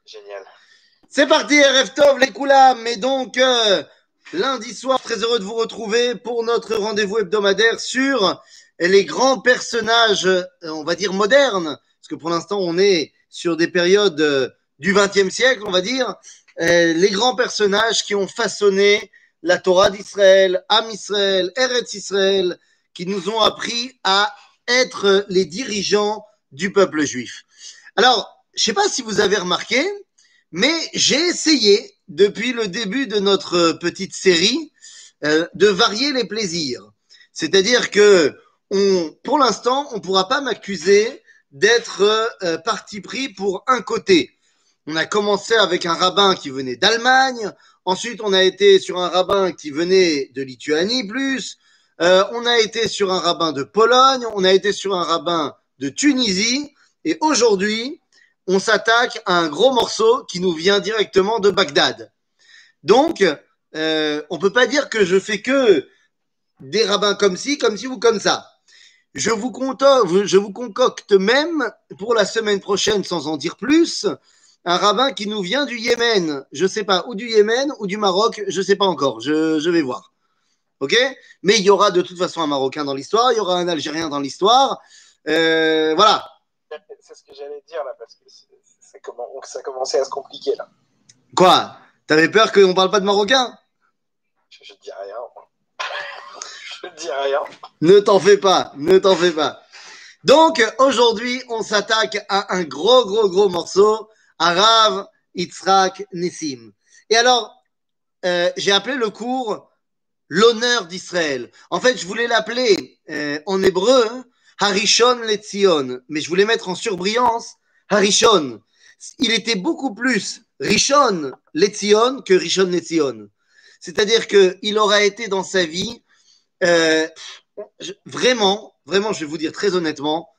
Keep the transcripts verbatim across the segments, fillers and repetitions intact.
Génial. C'est parti, Erev Tov, les Koulam. Et donc, euh, lundi soir, très heureux de vous retrouver pour notre rendez-vous hebdomadaire sur les grands personnages, euh, on va dire modernes, parce que pour l'instant, on est sur des périodes euh, du vingtième siècle, on va dire, euh, les grands personnages qui ont façonné la Torah d'Israël, Am Israël, Eretz Israël, qui nous ont appris à être les dirigeants du peuple juif. Alors, je ne sais pas si vous avez remarqué, mais j'ai essayé, depuis le début de notre petite série, euh, de varier les plaisirs. C'est-à-dire que, on, pour l'instant, on ne pourra pas m'accuser d'être euh, parti pris pour un côté. On a commencé avec un rabbin qui venait d'Allemagne, ensuite on a été sur un rabbin qui venait de Lituanie plus, euh, on a été sur un rabbin de Pologne, on a été sur un rabbin de Tunisie, et aujourd'hui, on s'attaque à un gros morceau qui nous vient directement de Bagdad. Donc, euh, on ne peut pas dire que je fais que des rabbins comme ci, comme ci ou comme ça. Je vous, concocte, je vous concocte même, pour la semaine prochaine, sans en dire plus, un rabbin qui nous vient du Yémen. Je ne sais pas, ou du Yémen ou du Maroc, je ne sais pas encore, je, je vais voir. Ok ? Mais il y aura de toute façon un Marocain dans l'histoire, il y aura un Algérien dans l'histoire. Euh, voilà. C'est ce que j'allais dire là, parce que c'est, c'est comment, ça commençait à se compliquer là. Quoi ? T'avais peur qu'on ne parle pas de Marocain ? Je, je dis rien. Je ne dis rien. Ne t'en fais pas, ne t'en fais pas. Donc, aujourd'hui, on s'attaque à un gros, gros, gros morceau, à Rav Yitzhak Nissim. Et alors, euh, j'ai appelé le cours l'honneur d'Israël. En fait, je voulais l'appeler euh, en hébreu Harishon Letzion, mais je voulais mettre en surbrillance Harishon. Il était beaucoup plus Rishon Letzion que Rishon Letzion. C'est-à-dire qu'il aura été dans sa vie euh, vraiment, vraiment, je vais vous dire très honnêtement,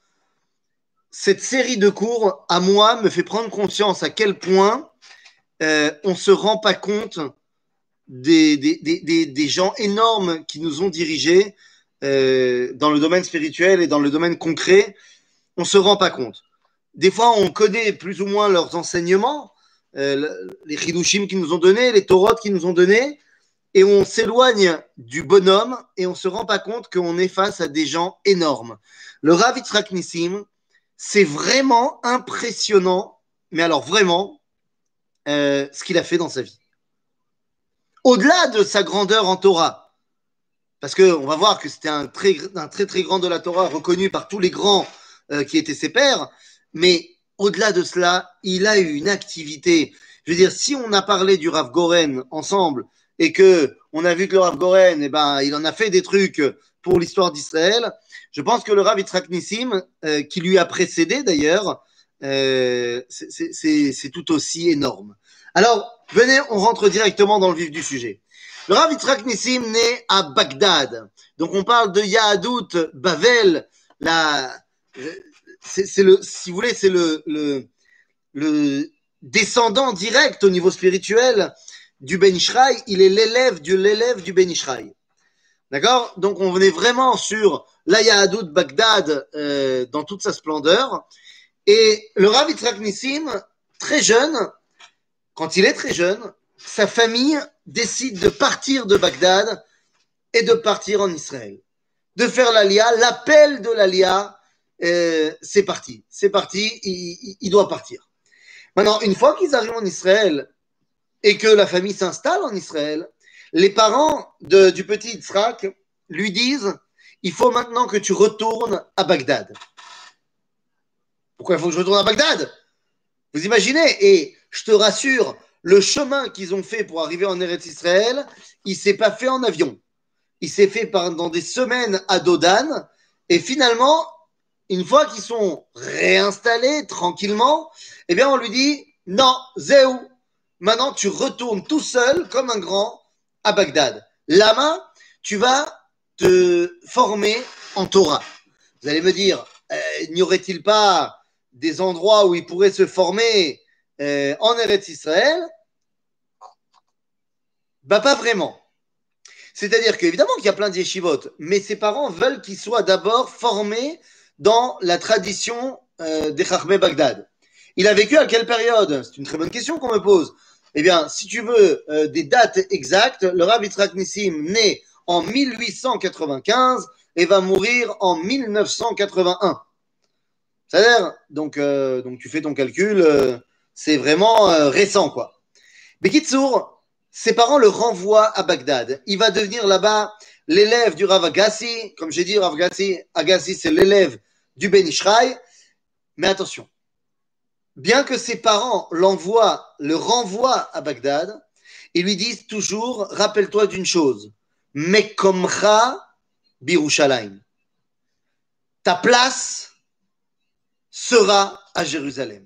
cette série de cours, à moi, me fait prendre conscience à quel point euh, on ne se rend pas compte des, des, des, des gens énormes qui nous ont dirigés euh, dans le domaine spirituel et dans le domaine concret. On ne se rend pas compte. Des fois, on connaît plus ou moins leurs enseignements, euh, les chidushim qu'ils nous ont donnés, les torotes qu'ils nous ont donnés, et on s'éloigne du bonhomme et on ne se rend pas compte qu'on est face à des gens énormes. Le Rav Yitzhak Nissim, c'est vraiment impressionnant, mais alors vraiment, euh, ce qu'il a fait dans sa vie. Au-delà de sa grandeur en Torah, parce qu'on va voir que c'était un très, un très très grand de la Torah, reconnu par tous les grands euh, qui étaient ses pairs, mais au-delà de cela, il a eu une activité. Je veux dire, si on a parlé du Rav Goren ensemble, et que on a vu que le Rav Goren, eh ben, il en a fait des trucs pour l'histoire d'Israël, je pense que le Rav Yitzhak Nissim, euh, qui lui a précédé d'ailleurs, euh, c'est, c'est, c'est tout aussi énorme. Alors, venez, on rentre directement dans le vif du sujet. Le Rav Yitzhak Nissim naît à Bagdad. Donc, on parle de Yahadout Bavel. La, c'est, c'est le, si vous voulez, c'est le, le, le descendant direct au niveau spirituel du Ben Ishraï. Il est l'élève de l'élève du Ben Ishraï. D'accord ? Donc, on venait vraiment sur la Yahadout Bagdad euh, dans toute sa splendeur. Et le Rav Yitzhak Nissim, très jeune, quand il est très jeune, sa famille décide de partir de Bagdad et de partir en Israël. De faire l'Aliyah, l'appel de l'Aliyah, euh, c'est parti. C'est parti, il, il doit partir. Maintenant, une fois qu'ils arrivent en Israël et que la famille s'installe en Israël, les parents de, du petit Yitzhak lui disent « Il faut maintenant que tu retournes à Bagdad. » Pourquoi il faut que je retourne à Bagdad ? Vous imaginez ? Et je te rassure, le chemin qu'ils ont fait pour arriver en Eretz Israël, il ne s'est pas fait en avion. Il s'est fait pendant des semaines à Dodan. Et finalement, une fois qu'ils sont réinstallés tranquillement, eh bien, on lui dit « Non, Zéou, maintenant tu retournes tout seul, comme un grand, à Bagdad. Là-bas, tu vas te former en Torah. » Vous allez me dire, euh, n'y aurait-il pas des endroits où il pourrait se former euh, en Eretz Israël? Bah, pas vraiment. C'est-à-dire qu'évidemment qu'il y a plein de yeshivot, mais ses parents veulent qu'il soit d'abord formé dans la tradition euh, des Chachmei Bagdad. Il a vécu à quelle période? C'est une très bonne question qu'on me pose. Eh bien, si tu veux euh, des dates exactes, le Rav Yitzhak Nissim naît en mille huit cent quatre-vingt-quinze et va mourir en mille neuf cent quatre-vingt-un. C'est-à-dire, donc, euh, donc tu fais ton calcul, euh, c'est vraiment euh, récent, quoi. Bekitsour, ses parents le renvoient à Bagdad. Il va devenir là-bas l'élève du Rav Agassi. Comme j'ai dit, Rav Agassi, Agassi c'est l'élève du Ben Ishraï. Mais attention, bien que ses parents l'envoient, le renvoient à Bagdad, ils lui disent toujours, rappelle-toi d'une chose, Mekomcha Birushalayim. Ta place sera à Jérusalem.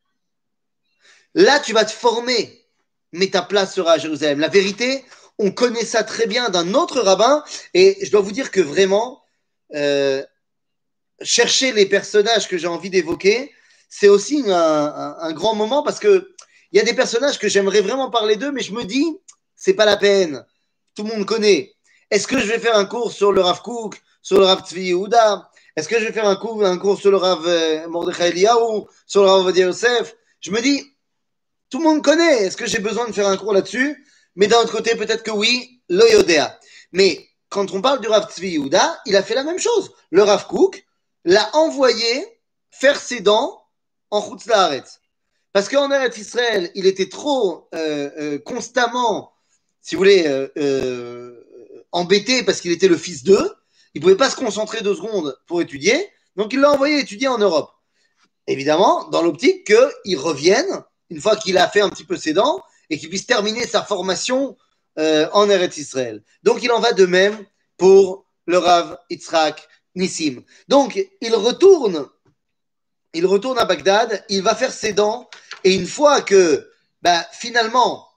Là, tu vas te former, mais ta place sera à Jérusalem. La vérité, on connaît ça très bien d'un autre rabbin, et je dois vous dire que vraiment, euh, chercher les personnages que j'ai envie d'évoquer, c'est aussi un, un, un grand moment parce que il y a des personnages que j'aimerais vraiment parler d'eux, mais je me dis, c'est pas la peine. Tout le monde connaît. Est-ce que je vais faire un cours sur le Rav Kook, sur le Rav Tzvi Yehuda? Est-ce que je vais faire un cours, un cours sur le Rav euh, Mordechai Eliyahu, sur le Rav Ovadia Yosef? Je me dis, tout le monde connaît. Est-ce que j'ai besoin de faire un cours là-dessus? Mais d'un autre côté, peut-être que oui, lo yodea. Mais quand on parle du Rav Tzvi Yehuda, il a fait la même chose. Le Rav Kook l'a envoyé faire ses dents en Chutz La'aretz. Parce qu'en Eretz Israël, il était trop euh, euh, constamment, si vous voulez, euh, euh, embêté parce qu'il était le fils d'eux. Il ne pouvait pas se concentrer deux secondes pour étudier. Donc, il l'a envoyé étudier en Europe. Évidemment, dans l'optique qu'il revienne, une fois qu'il a fait un petit peu ses dents, et qu'il puisse terminer sa formation euh, en Eretz Israël. Donc, il en va de même pour le Rav Yitzhak Nissim. Donc, il retourne, il retourne à Bagdad, il va faire ses dents, et une fois que, bah, finalement,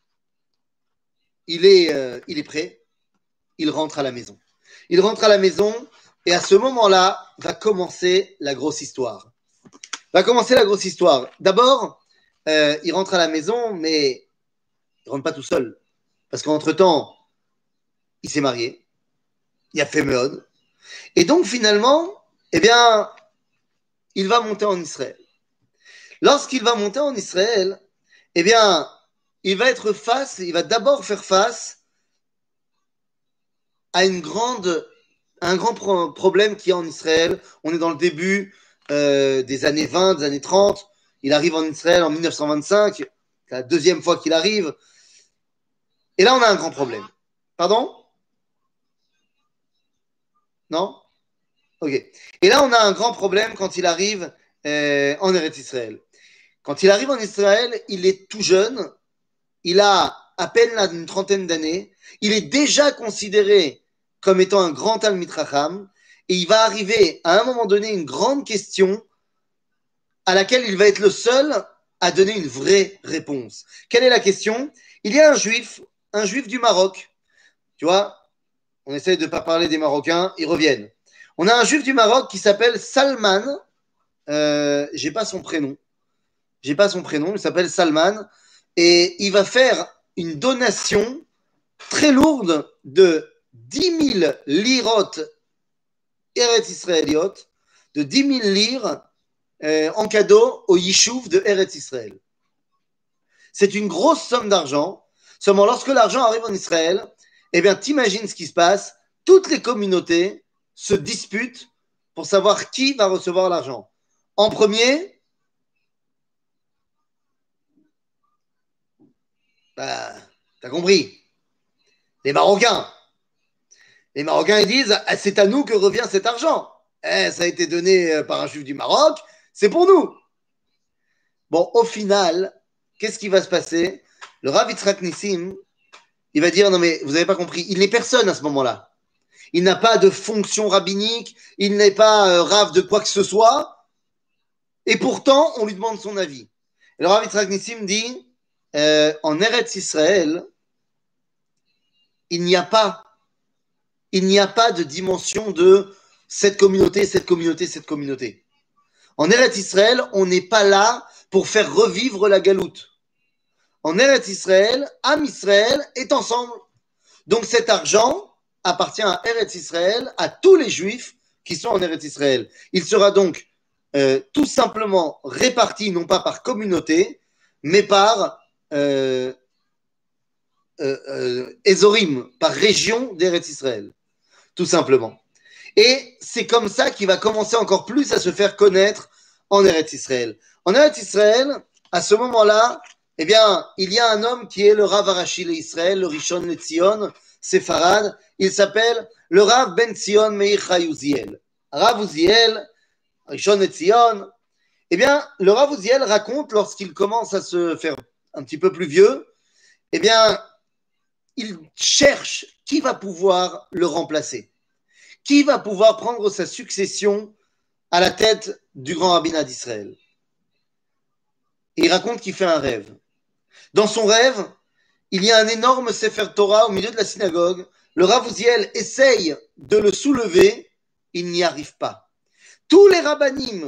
il est, euh, il est prêt, il rentre à la maison. Il rentre à la maison, et à ce moment-là, va commencer la grosse histoire. Va commencer la grosse histoire. D'abord, euh, il rentre à la maison, mais il rentre pas tout seul. Parce qu'entre-temps, il s'est marié, il a fait Meod. Et donc, finalement, eh bien, il va monter en Israël. Lorsqu'il va monter en Israël, eh bien, il va être face, il va d'abord faire face à une grande, à un grand pro- problème qu'il y a en Israël. On est dans le début euh, des années vingt, des années trente. Il arrive en Israël en mille neuf cent vingt-cinq. C'est la deuxième fois qu'il arrive. Et là, on a un grand problème. Pardon? Non? Ok. Et là, on a un grand problème quand il arrive euh, en Eretz Israël. Quand il arrive en Israël, il est tout jeune. Il a à peine là, une trentaine d'années. Il est déjà considéré comme étant un grand Talmid Chacham. Et il va arriver à un moment donné une grande question à laquelle il va être le seul à donner une vraie réponse. Quelle est la question? Il y a un juif, un juif du Maroc. Tu vois, on essaie de ne pas parler des Marocains, ils reviennent. On a un juif du Maroc qui s'appelle Salman. Euh, j'ai pas son prénom. J'ai pas son prénom. Il s'appelle Salman. Et il va faire une donation très lourde de dix mille lirotes Eretz Israéliot, de dix mille lires euh, en cadeau au Yishuv de Eretz Israël. C'est une grosse somme d'argent. Seulement, lorsque l'argent arrive en Israël, eh bien, t'imagines ce qui se passe. Toutes les communautés se disputent pour savoir qui va recevoir l'argent. En premier, bah, t'as compris, les Marocains. Les Marocains, ils disent, ah, c'est à nous que revient cet argent. Eh, ça a été donné par un juif du Maroc, c'est pour nous. Bon, au final, qu'est-ce qui va se passer? Le Rav Yitzhak Nissim, il va dire, non mais vous n'avez pas compris, il n'est personne à ce moment-là. Il n'a pas de fonction rabbinique, il n'est pas euh, Rav de quoi que ce soit, et pourtant, on lui demande son avis. Et le Rav Yitzhak Nissim dit, euh, en Eretz Israël, il n'y a pas il n'y a pas de dimension de cette communauté, cette communauté, cette communauté. En Eretz Israël, on n'est pas là pour faire revivre la galoute. En Eretz Israël, Am Israël est ensemble. Donc cet argent appartient à Eretz Israël, à tous les Juifs qui sont en Eretz Israël. Il sera donc euh, tout simplement répartis, non pas par communauté, mais par euh, euh, euh, Ézorim, par région d'Eretz Israël, tout simplement. Et c'est comme ça qu'il va commencer encore plus à se faire connaître en Eretz Israël. En Eretz Israël, à ce moment-là, eh bien, il y a un homme qui est le Rav Arashi l'Israël, le Rishon LeZion, séfarade. Il s'appelle le Rav Ben Zion Meir Chai Uziel. Rav Uziel, Rishon LeZion. Eh bien, le Rav Uziel raconte, lorsqu'il commence à se faire un petit peu plus vieux, eh bien, il cherche qui va pouvoir le remplacer. Qui va pouvoir prendre sa succession à la tête du grand rabbinat d'Israël. Et il raconte qu'il fait un rêve. Dans son rêve, il y a un énorme Sefer Torah au milieu de la synagogue. Le Rav Uziel essaye de le soulever, il n'y arrive pas. Tous les rabbanim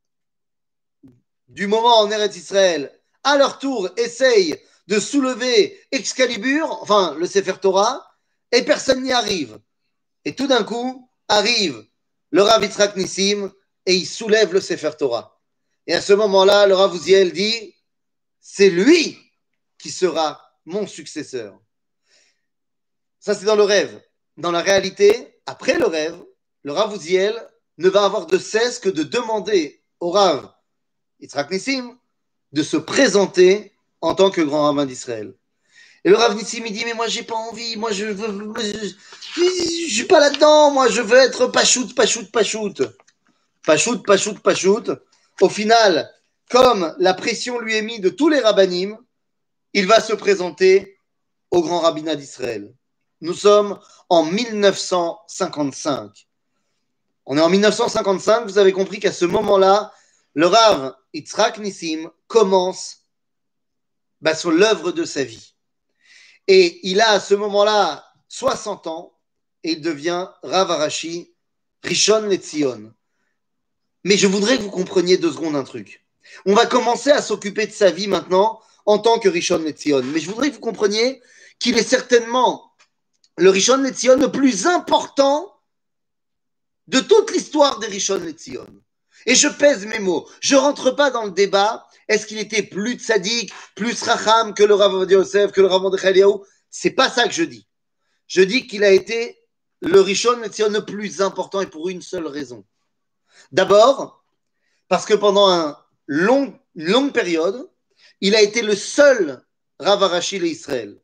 du moment en Eretz Israël, à leur tour, essayent de soulever Excalibur, enfin le Sefer Torah, et personne n'y arrive. Et tout d'un coup, arrive le Rav Yitzhak Nissim et il soulève le Sefer Torah. Et à ce moment-là, le Rav Uziel dit, c'est lui qui sera mon successeur. Ça, c'est dans le rêve. Dans la réalité, après le rêve, le Rav Uziel ne va avoir de cesse que de demander au Rav Yitzhak Nissim de se présenter en tant que grand rabbin d'Israël. Et le Rav Nissim, il dit, mais moi, j'ai pas envie, moi, je veux, je, je suis pas là-dedans, moi, je veux être pachout, pachout, pachout. Pachout, pachout, pachout. Au final, comme la pression lui est mise de tous les rabbanim, il va se présenter au grand rabbinat d'Israël. Nous sommes en mille neuf cent cinquante-cinq. On est en mille neuf cent cinquante-cinq, vous avez compris qu'à ce moment-là, le Rav Yitzhak Nissim commence bah, sur l'œuvre de sa vie. Et il a à ce moment-là soixante ans et il devient Rav Arashi Rishon LeZion. Mais je voudrais que vous compreniez deux secondes un truc. On va commencer à s'occuper de sa vie maintenant en tant que Rishon LeZion. Mais je voudrais que vous compreniez qu'il est certainement le Rishon LeZion le plus important de toute l'histoire des Rishon LeZion. Et je pèse mes mots. Je ne rentre pas dans le débat. Est-ce qu'il était plus tzaddik, plus racham que le Rav Ovadia Yosef, que le Rav Mordechai Eliyahu? C'est pas ça que je dis. Je dis qu'il a été le Rishon LeZion le plus important et pour une seule raison. D'abord, parce que pendant un long, une longue période, il a été le seul Rav Arashi l'Israël.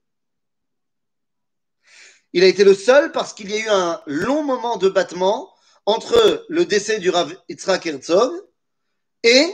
Il a été le seul parce qu'il y a eu un long moment de battement entre le décès du Rav Yitzhak Herzog et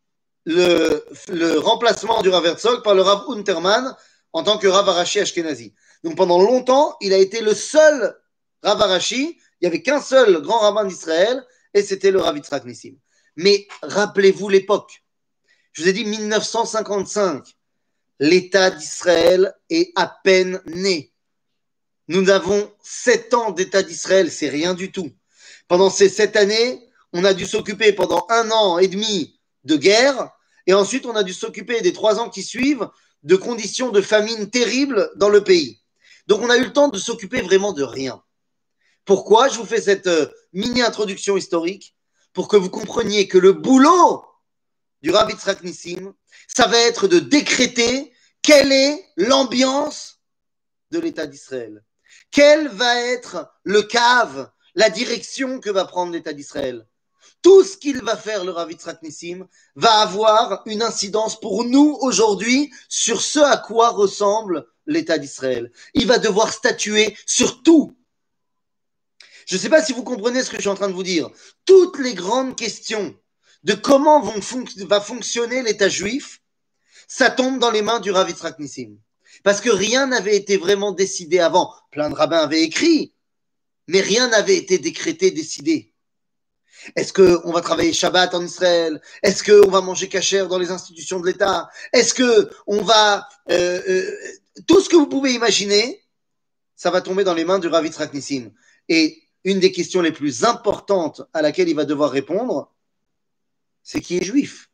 le, le remplacement du Rav Herzog par le Rav Unterman en tant que Rav Arashi Ashkenazi. Donc pendant longtemps, il a été le seul Rav Arashi. Il n'y avait qu'un seul grand rabbin d'Israël et c'était le Rav Yitzhak Nissim. Mais rappelez-vous l'époque. Je vous ai dit mille neuf cent cinquante-cinq. L'État d'Israël est à peine né. Nous avons sept ans d'État d'Israël, c'est rien du tout. Pendant ces sept années, on a dû s'occuper pendant un an et demi de guerre, et ensuite on a dû s'occuper des trois ans qui suivent de conditions de famine terribles dans le pays. Donc on a eu le temps de s'occuper vraiment de rien. Pourquoi je vous fais cette euh, mini-introduction historique? Pour que vous compreniez que le boulot du Rav Yitzhak Nissim, ça va être de décréter quelle est l'ambiance de l'État d'Israël. Quel va être le cave, la direction que va prendre l'État d'Israël. Tout ce qu'il va faire, le Rav Yitzhak Nissim, va avoir une incidence pour nous aujourd'hui sur ce à quoi ressemble l'État d'Israël. Il va devoir statuer sur tout. Je ne sais pas si vous comprenez ce que je suis en train de vous dire. Toutes les grandes questions de comment vont fonc- va fonctionner l'État juif, ça tombe dans les mains du Rav Yitzhak Nissim. Parce que rien n'avait été vraiment décidé avant. Plein de rabbins avaient écrit, mais rien n'avait été décrété, décidé. Est-ce qu'on va travailler Shabbat en Israël? Est-ce qu'on va manger kasher dans les institutions de l'État? Est-ce qu'on va... Euh, euh, tout ce que vous pouvez imaginer, ça va tomber dans les mains du Rav Yitzhak Nissim. Et une des questions les plus importantes à laquelle il va devoir répondre, c'est qui est juif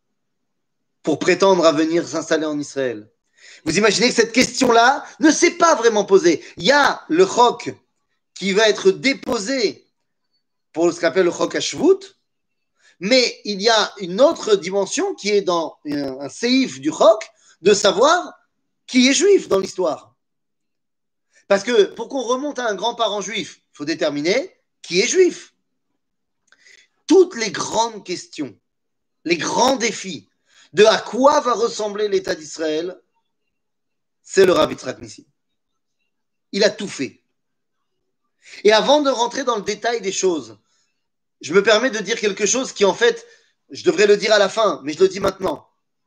pour prétendre à venir s'installer en Israël. Vous imaginez que cette question-là ne s'est pas vraiment posée. Il y a le chok qui va être déposé pour ce qu'on appelle le chok hashvut, Mais il y a une autre dimension qui est dans un, un séif du Chok, de savoir qui est juif dans l'histoire. Parce que pour qu'on remonte à un grand-parent juif, il faut déterminer qui est juif. Toutes les grandes questions, les grands défis de à quoi va ressembler l'État d'Israël, c'est le Rav Yitzhak Nissim. Il a tout fait. Et avant de rentrer dans le détail des choses, je me permets de dire quelque chose qui, en fait, je devrais le dire à la fin, mais je le dis maintenant.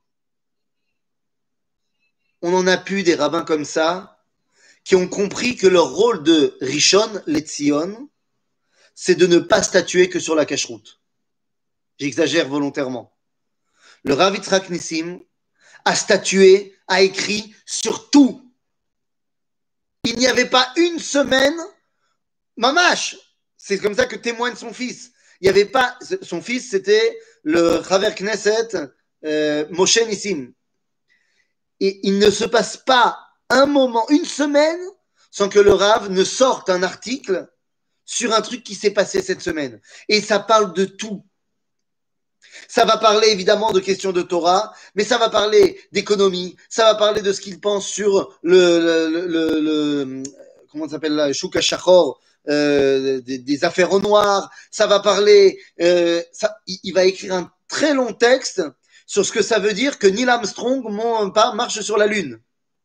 On en a pu des rabbins comme ça qui ont compris que leur rôle de Rishon Letzion, c'est de ne pas statuer que sur la cacheroute. J'exagère volontairement. Le Rav Yitzhak Nissim a statué, a écrit sur tout. Il n'y avait pas une semaine, mamash, c'est comme ça que témoigne son fils. Il n'y avait pas, son fils c'était le Chaver Knesset euh, Moshe Nissim. Et il ne se passe pas un moment, une semaine, sans que le Rav ne sorte un article sur un truc qui s'est passé cette semaine. Et ça parle de tout. Ça va parler évidemment de questions de Torah, mais ça va parler d'économie, ça va parler de ce qu'il pense sur le, le, le, le comment ça s'appelle là, Shuk HaShachor, euh, des, des affaires au noir, ça va parler, euh, ça, il, il va écrire un très long texte sur ce que ça veut dire que Neil Armstrong mon, pas, marche sur la Lune.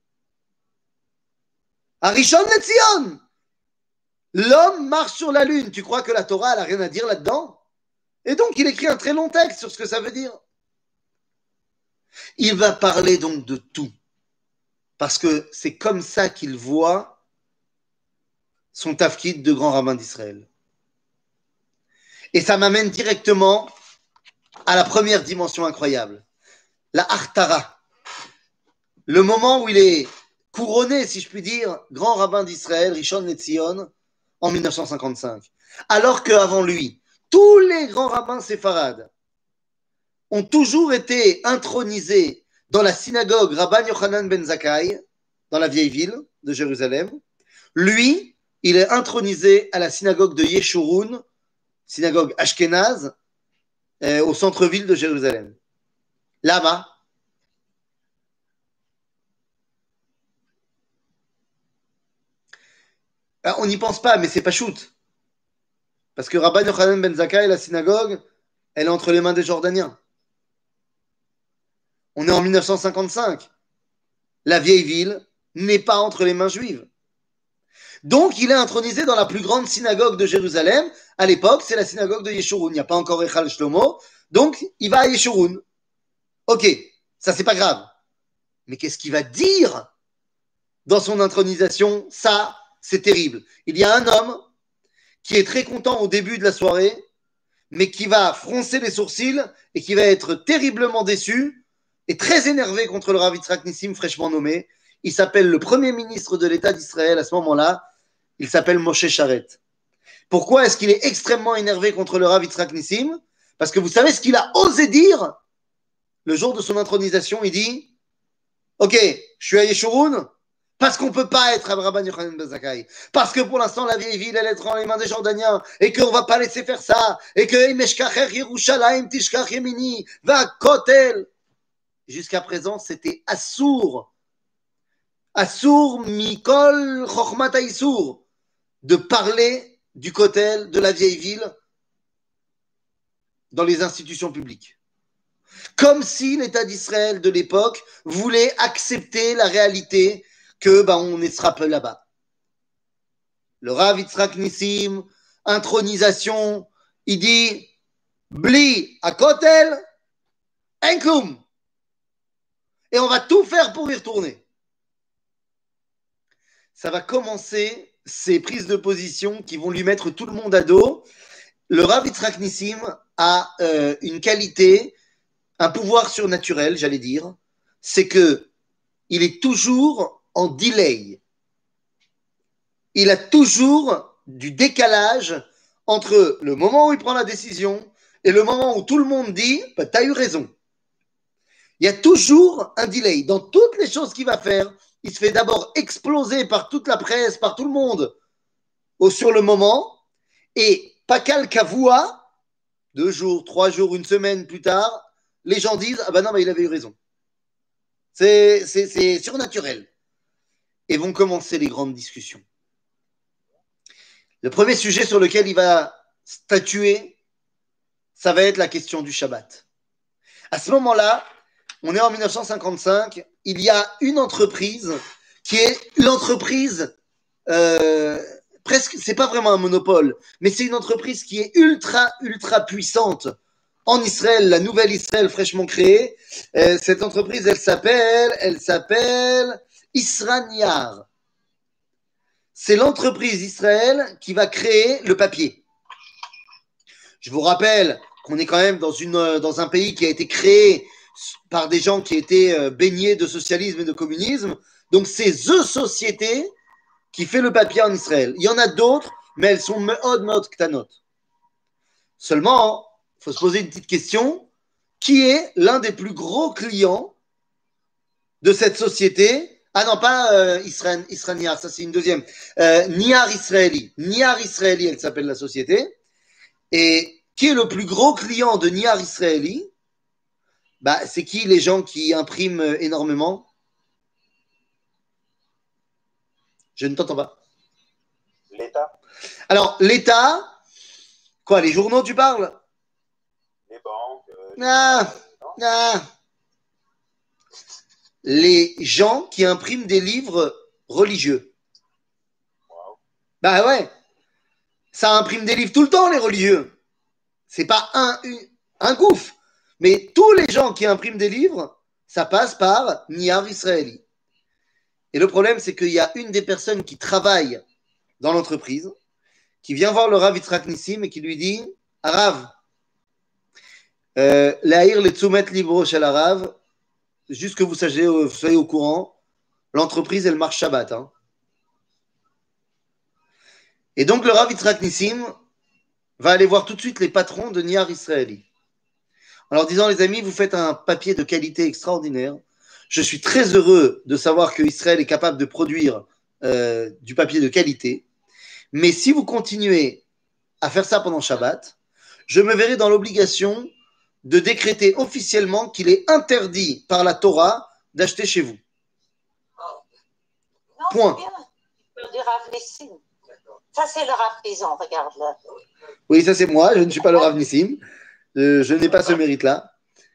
Arishon Letzion, l'homme marche sur la Lune. Tu crois que la Torah elle a rien à dire là-dedans? Et donc, il écrit un très long texte sur ce que ça veut dire. Il va parler donc de tout. Parce que c'est comme ça qu'il voit son tafkid de grand rabbin d'Israël. Et ça m'amène directement à la première dimension incroyable. La Hachtara. Le moment où il est couronné, si je puis dire, grand rabbin d'Israël, Rishon Letzion, en mille neuf cent cinquante-cinq. Alors qu'avant lui, tous les grands rabbins séfarades ont toujours été intronisés dans la synagogue Rabban Yochanan ben Zakkai, dans la vieille ville de Jérusalem. Lui, il est intronisé à la synagogue de Yeshurun, synagogue ashkénaze, euh, au centre-ville de Jérusalem. Là-bas, on n'y pense pas, mais c'est pas shoot. Parce que Rabban Yochanan ben Zakkai, la synagogue, elle est entre les mains des Jordaniens. On est en mille neuf cent cinquante-cinq. La vieille ville n'est pas entre les mains juives. Donc, il est intronisé dans la plus grande synagogue de Jérusalem. À l'époque, c'est la synagogue de Yeshurun. Il n'y a pas encore Echal Shlomo. Donc, il va à Yeshurun. Ok, ça, c'est pas grave. Mais qu'est-ce qu'il va dire dans son intronisation? Ça, c'est terrible. Il y a un homme qui est très content au début de la soirée, mais qui va froncer les sourcils et qui va être terriblement déçu et très énervé contre le Rav Yitzhak Nissim, fraîchement nommé. Il s'appelle le premier ministre de l'État d'Israël à ce moment-là. Il s'appelle Moshe Sharet. Pourquoi est-ce qu'il est extrêmement énervé contre le Rav Yitzhak Nissim? Parce que vous savez ce qu'il a osé dire le jour de son intronisation. Il dit « Ok, je suis à Yeshurun, parce qu'on ne peut pas être à Rabban Yochanan ben Zakkai. Parce que pour l'instant, la vieille ville, elle est dans les mains des Jordaniens. Et qu'on ne va pas laisser faire ça. Et que Yerushalayim tishkach yemini va kotel. » Jusqu'à présent, c'était Assour. Assour mikol chokhmat haïsour. De parler du kotel, de la vieille ville, dans les institutions publiques. Comme si l'État d'Israël de l'époque voulait accepter la réalité que bah, on sera peu là-bas. Le Rav Yitzhak Nissim, intronisation, il dit Bli à Kotel, Enklum. Et on va tout faire pour y retourner. Ça va commencer ces prises de position qui vont lui mettre tout le monde à dos. Le Rav Yitzhak Nissim a euh, une qualité, un pouvoir surnaturel, j'allais dire, c'est que il est toujours en delay. Il a toujours du décalage entre le moment où il prend la décision et le moment où tout le monde dit bah, « t'as eu raison ». Il y a toujours un delay. Dans toutes les choses qu'il va faire, il se fait d'abord exploser par toute la presse, par tout le monde au, sur le moment, et Pakal Kavua, deux jours, trois jours, une semaine plus tard, les gens disent ah ben non, mais il avait eu raison. C'est, c'est, c'est surnaturel. Et vont commencer les grandes discussions. Le premier sujet sur lequel il va statuer, ça va être la question du Shabbat. À ce moment-là, on est en mille neuf cent cinquante-cinq, il y a une entreprise qui est l'entreprise, euh, presque, c'est pas vraiment un monopole, mais c'est une entreprise qui est ultra, ultra puissante en Israël, la nouvelle Israël fraîchement créée. Euh, cette entreprise, elle s'appelle, elle s'appelle Israniar. C'est l'entreprise Israël qui va créer le papier. Je vous rappelle qu'on est quand même dans, une, dans un pays qui a été créé par des gens qui étaient baignés de socialisme et de communisme. Donc, c'est The Société qui fait le papier en Israël. Il y en a d'autres, mais elles sont meod meod ktanot. Seulement, il faut se poser une petite question. Qui est l'un des plus gros clients de cette société? Ah non, pas euh, Israël, Israël, ça c'est une deuxième. Euh, Niar Israeli. Niar Israeli, elle s'appelle la société. Et qui est le plus gros client de Niar Israeli? Bah, c'est qui les gens qui impriment énormément? Je ne t'entends pas. L'État. Alors, l'État, quoi, les journaux, tu parles? Les banques. Euh, ah, les... ah. Les gens qui impriment des livres religieux. Wow. Bah ouais, ça imprime des livres tout le temps, les religieux. C'est pas un, un gouffre. Mais tous les gens qui impriment des livres, ça passe par Niar Israeli. Et le problème, c'est qu'il y a une des personnes qui travaille dans l'entreprise, qui vient voir le Rav Yitzhak Nissim et qui lui dit « Rav, euh, l'Aïr le Tzumet Libro shel Rav, juste que vous, sachiez, vous soyez au courant, l'entreprise, elle marche Shabbat. Hein. » Et donc, le Rav Yitzhak Nissim va aller voir tout de suite les patrons de Niar Israeli. En leur disant, les amis, vous faites un papier de qualité extraordinaire. Je suis très heureux de savoir que Israël est capable de produire euh, du papier de qualité. Mais si vous continuez à faire ça pendant Shabbat, je me verrai dans l'obligation de décréter officiellement qu'il est interdit par la Torah d'acheter chez vous. Non, point. C'est bien. Du Rav Nissim. Ça, c'est le Rav Pison, regarde-le. Oui, ça c'est moi, je ne suis pas le Rav Nissim. Euh, je n'ai pas ce mérite-là.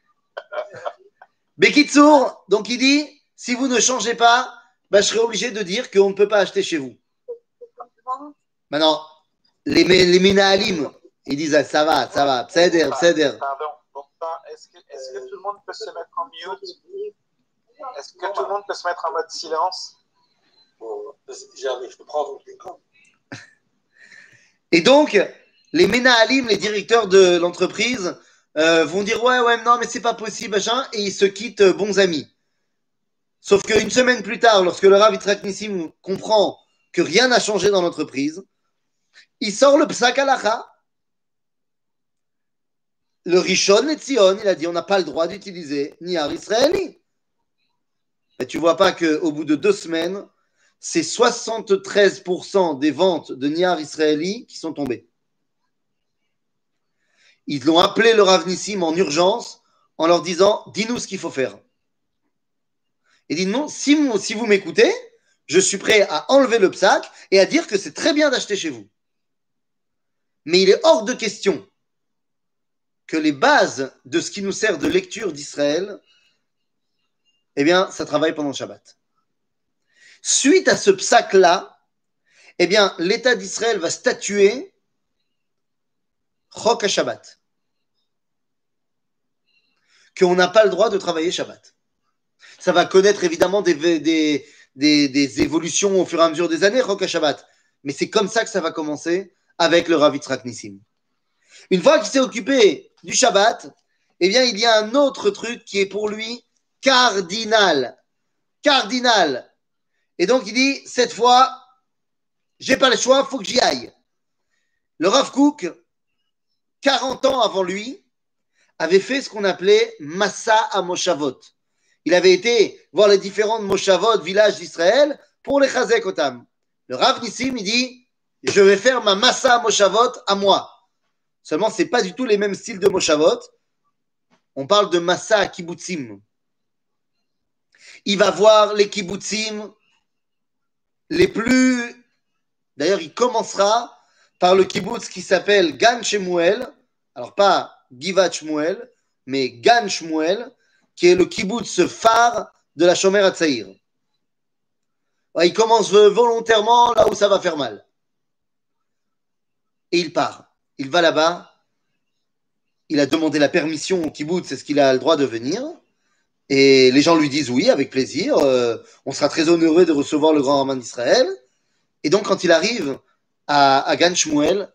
Bekitsour, donc il dit, si vous ne changez pas, bah, je serai obligé de dire qu'on ne peut pas acheter chez vous. Maintenant, les, les Minahalim, ils disent, ah, ça va, ça va, pseder, pseder. Pardon, donc, est-ce que, est-ce que tout le monde peut se mettre en mute? Est-ce que tout le monde peut se mettre en mode silence? J'arrive, je peux prendre l'écran. Et donc, les Menahalim, les directeurs de l'entreprise, euh, vont dire ouais, ouais, non, mais c'est pas possible, machin, et ils se quittent euh, bons amis. Sauf qu'une semaine plus tard, lorsque le Rav Yitzhak Nissim comprend que rien n'a changé dans l'entreprise, il sort le Psak Halacha. Le Rishon Letzion, il a dit on n'a pas le droit d'utiliser Niar Israeli. Et tu vois pas qu'au bout de deux semaines, c'est soixante-treize pour cent des ventes de Niar Israeli qui sont tombées. Ils l'ont appelé le Rav Nissim en urgence en leur disant « Dis-nous ce qu'il faut faire ». Et dit « Non, si, si vous m'écoutez, je suis prêt à enlever le psaque et à dire que c'est très bien d'acheter chez vous. Mais il est hors de question que les bases de ce qui nous sert de lecture d'Israël, eh bien, ça travaille pendant le Shabbat. » Suite à ce psaque-là, eh bien, l'État d'Israël va statuer Chok Shabbat, qu'on n'a pas le droit de travailler Shabbat. Ça va connaître évidemment des, des, des, des évolutions au fur et à mesure des années, Chok Shabbat. Mais c'est comme ça que ça va commencer avec le Rav Yitzhak Nissim. Une fois qu'il s'est occupé du Shabbat, eh bien, il y a un autre truc qui est pour lui cardinal. Cardinal. Et donc, il dit, cette fois, j'ai pas le choix, faut que j'y aille. Le Rav Kook, quarante ans avant lui, avait fait ce qu'on appelait Massa à Moshavot. Il avait été voir les différentes Moshavot, villages d'Israël, pour les Chazek Otam. Le Rav Nissim, il dit, je vais faire ma Massa à Moshavot à moi. Seulement, ce n'est pas du tout les mêmes styles de Moshavot. On parle de Massa à Kibbutzim. Il va voir les Kibbutzim les plus... D'ailleurs, il commencera par le kibbutz qui s'appelle Gan Shemuel. Alors, pas Givat Shmuel, mais Gan Shmuel, qui est le kibbutz phare de la Shomer HaTzaïr. Il commence volontairement là où ça va faire mal. Et il part. Il va là-bas. Il a demandé la permission au kibbutz, est-ce qu'il a le droit de venir? Et les gens lui disent oui, avec plaisir. Euh, on sera très honoré de recevoir le grand Rabbin d'Israël. Et donc, quand il arrive à, à Gan Shmuel,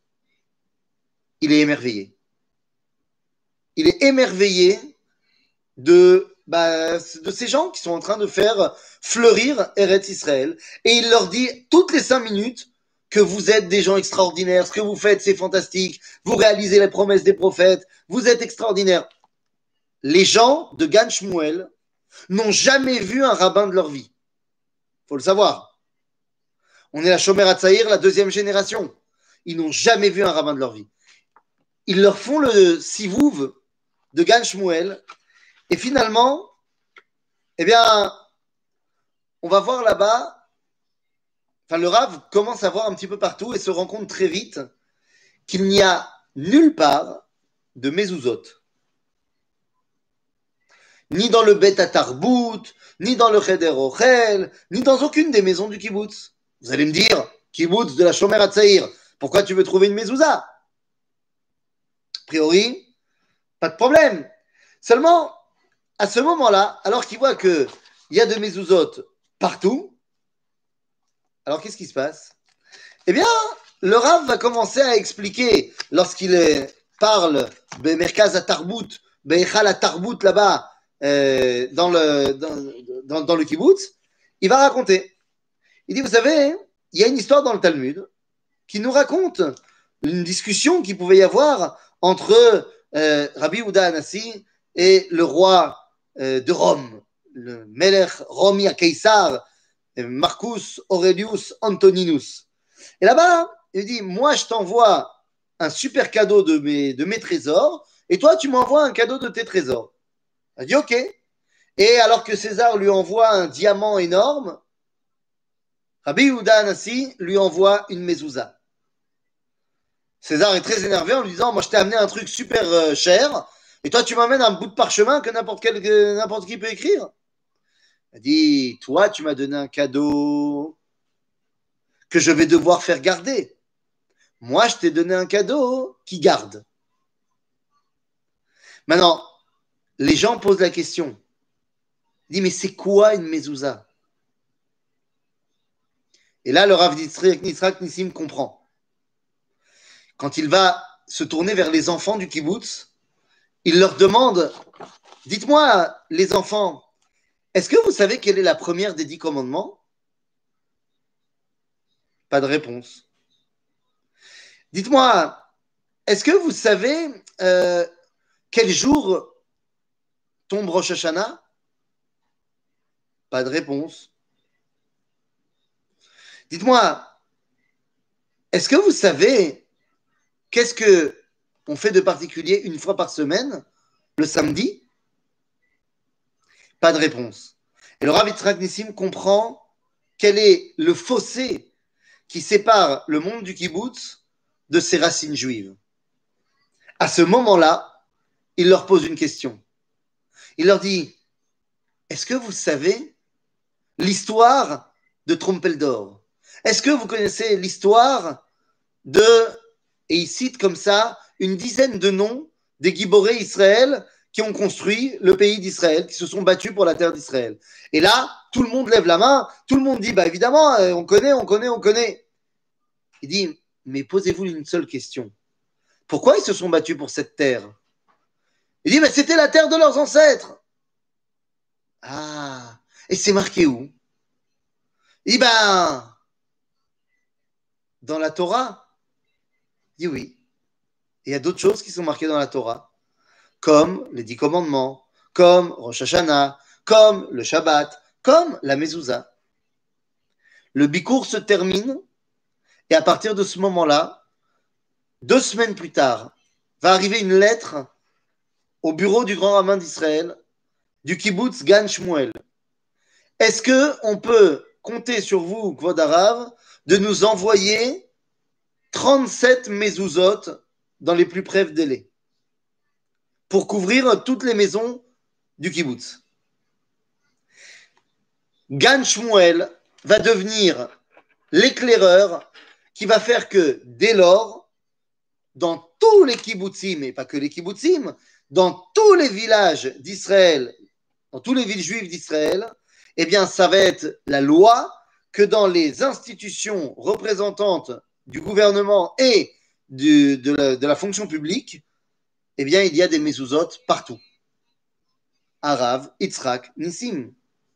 il est émerveillé. Il est émerveillé de, bah, de ces gens qui sont en train de faire fleurir Eretz Israël. Et il leur dit toutes les cinq minutes que vous êtes des gens extraordinaires, ce que vous faites, c'est fantastique, vous réalisez les promesses des prophètes, vous êtes extraordinaires. Les gens de Gan Shmuel n'ont jamais vu un rabbin de leur vie. Il faut le savoir. On est la Shomer HaTzaïr, la deuxième génération. Ils n'ont jamais vu un rabbin de leur vie. Ils leur font le sivouv de Gan Shmuel. Et finalement, eh bien, on va voir là-bas, enfin, le Rav commence à voir un petit peu partout et se rend compte très vite qu'il n'y a nulle part de mezuzot. Ni dans le Bet HaTarbut, ni dans le Cheder Ochel, ni dans aucune des maisons du kibbutz. Vous allez me dire, kibbutz de la Shomer HaTzaïr, pourquoi tu veux trouver une mezouza? A priori, pas de problème. Seulement, à ce moment-là, alors qu'il voit qu'il y a de mezuzot partout, alors qu'est-ce qui se passe? Eh bien, le Rav va commencer à expliquer, lorsqu'il parle de Merkaz HaTarbut, Beichal HaTarbut là-bas, euh, dans, le, dans, dans, dans le kibbutz, il va raconter. Il dit, vous savez, il y a une histoire dans le Talmud qui nous raconte une discussion qu'il pouvait y avoir entre euh, Rabbi Yehuda Hanassi et le roi euh, de Rome, le Melech Romi Keisar, Marcus Aurelius Antoninus. Et là-bas, il dit, moi je t'envoie un super cadeau de mes, de mes trésors, et toi tu m'envoies un cadeau de tes trésors. Il dit, ok. Et alors que César lui envoie un diamant énorme, Rabbi Yehuda Hanassi lui envoie une mezouza. César est très énervé en lui disant, moi je t'ai amené un truc super euh, cher, et toi tu m'amènes un bout de parchemin que n'importe quel, que n'importe qui peut écrire. Il dit, toi tu m'as donné un cadeau que je vais devoir faire garder. Moi je t'ai donné un cadeau qui garde. Maintenant, les gens posent la question. Il dit, mais c'est quoi une mezouza? Et là, le Rav Yitzhak Nissim comprend. Quand il va se tourner vers les enfants du kibbutz, il leur demande, dites-moi les enfants, est-ce que vous savez quelle est la première des dix commandements? Pas de réponse. Dites-moi, est-ce que vous savez euh, quel jour tombe Rosh Hashanah? Pas de réponse. Dites-moi, est-ce que vous savez qu'est-ce que on fait de particulier une fois par semaine, le samedi? Pas de réponse. Et le Rav Yitzhak Nissim comprend quel est le fossé qui sépare le monde du kibbutz de ses racines juives. À ce moment-là, il leur pose une question. Il leur dit, est-ce que vous savez l'histoire de Trompeldor? Est-ce que vous connaissez l'histoire de, et il cite comme ça, une dizaine de noms des Giboré Israël qui ont construit le pays d'Israël, qui se sont battus pour la terre d'Israël. Et là, tout le monde lève la main, tout le monde dit, bah évidemment, on connaît, on connaît, on connaît. Il dit, mais posez-vous une seule question. Pourquoi ils se sont battus pour cette terre? Il dit, mais c'était la terre de leurs ancêtres. Ah, et c'est marqué où? Il dit, ben, dans la Torah. Il dit oui. Et il y a d'autres choses qui sont marquées dans la Torah, comme les dix commandements, comme Rosh Hashanah, comme le Shabbat, comme la Mezouza. Le Bikour se termine, et à partir de ce moment-là, deux semaines plus tard, va arriver une lettre au bureau du grand rabbin d'Israël, du kibbutz Gan Shmuel. Est-ce qu'on peut compter sur vous, Kvod Harav, de nous envoyer trente-sept mezuzot dans les plus brefs délais pour couvrir toutes les maisons du kibbutz? Gan Shmuel va devenir l'éclaireur qui va faire que dès lors, dans tous les kibbutzim, et pas que les kibbutzim, dans tous les villages d'Israël, dans tous les villes juives d'Israël, eh bien, ça va être la loi que dans les institutions représentantes du gouvernement et du, de, la, de la fonction publique, eh bien, il y a des mezuzot partout. Harav, Yitzhak, Nissim.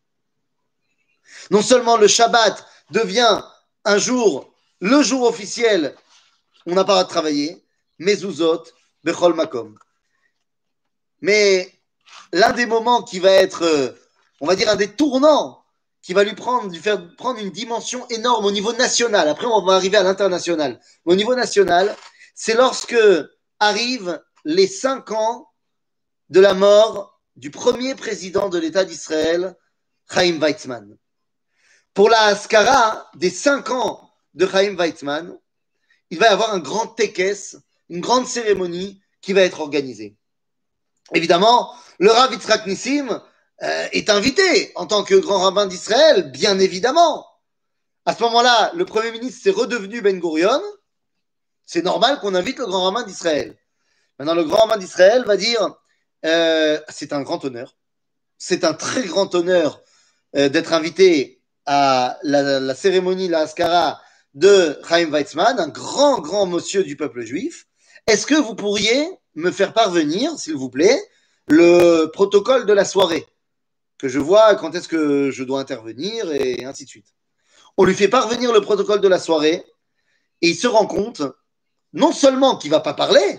Non seulement le Shabbat devient un jour, le jour officiel, on n'a pas le droit de travailler, mezuzot, bechol makom. Mais l'un des moments qui va être, on va dire, un des tournants qui va lui prendre, lui faire prendre une dimension énorme au niveau national. Après, on va arriver à l'international. Mais au niveau national, c'est lorsque arrivent les cinq ans de la mort du premier président de l'État d'Israël, Chaim Weizmann. Pour la Haskara des cinq ans de Chaim Weizmann, il va y avoir un grand tekes, une grande cérémonie qui va être organisée. Évidemment, le Rav Yitzhak Nissim euh, est invité en tant que grand rabbin d'Israël, bien évidemment. À ce moment-là, le Premier ministre s'est redevenu Ben Gurion. C'est normal qu'on invite le grand rabbin d'Israël. Maintenant, le grand rabbin d'Israël va dire euh, c'est un grand honneur. C'est un très grand honneur euh, d'être invité à la, la cérémonie, la Haskara de Chaim Weizmann, un grand, grand monsieur du peuple juif. Est-ce que vous pourriez me faire parvenir, s'il vous plaît, le protocole de la soirée, que je vois quand est-ce que je dois intervenir et ainsi de suite. On lui fait parvenir le protocole de la soirée et il se rend compte non seulement qu'il ne va pas parler,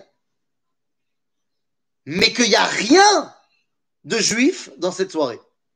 mais qu'il n'y a rien de juif dans cette soirée.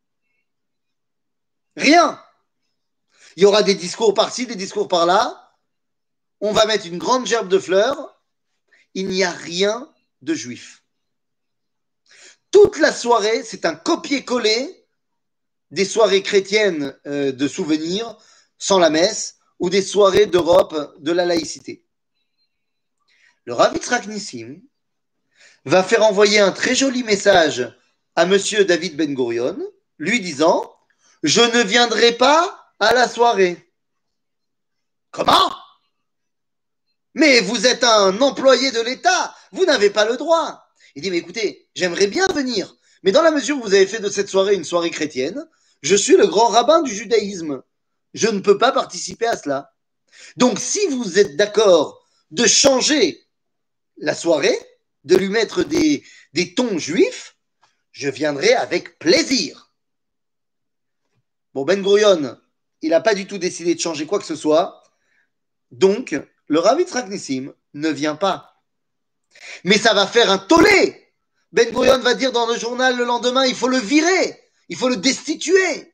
Rien. Il y aura des discours par-ci, des discours par-là. On va mettre une grande gerbe de fleurs. Il n'y a rien de juif. Toute la soirée, c'est un copier-coller des soirées chrétiennes euh, de souvenirs sans la messe ou des soirées d'Europe de la laïcité. Le Rav Yitzhak Nissim va faire envoyer un très joli message à monsieur David Ben Gurion, lui disant « Je ne viendrai pas à la soirée. » Comment ? Mais vous êtes un employé de l'État, vous n'avez pas le droit. Il dit, mais écoutez, j'aimerais bien venir, mais dans la mesure où vous avez fait de cette soirée une soirée chrétienne, je suis le grand rabbin du judaïsme. Je ne peux pas participer à cela. Donc, si vous êtes d'accord de changer la soirée, de lui mettre des, des tons juifs, je viendrai avec plaisir. Bon, Ben Gurion, il n'a pas du tout décidé de changer quoi que ce soit, donc le Rav Yitzhak Nissim ne vient pas. Mais ça va faire un tollé. Ben Gurion va dire dans le journal le lendemain, il faut le virer, il faut le destituer.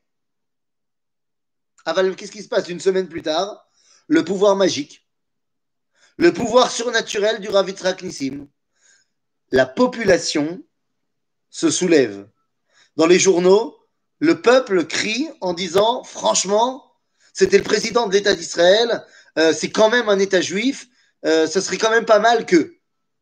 Aval, qu'est-ce qui se passe une semaine plus tard? Le pouvoir magique, le pouvoir surnaturel du Rav Yitzhak Nissim. La population se soulève. Dans les journaux, le peuple crie en disant, franchement, c'était le président de l'État d'Israël, euh, c'est quand même un État juif, euh, ce serait quand même pas mal que.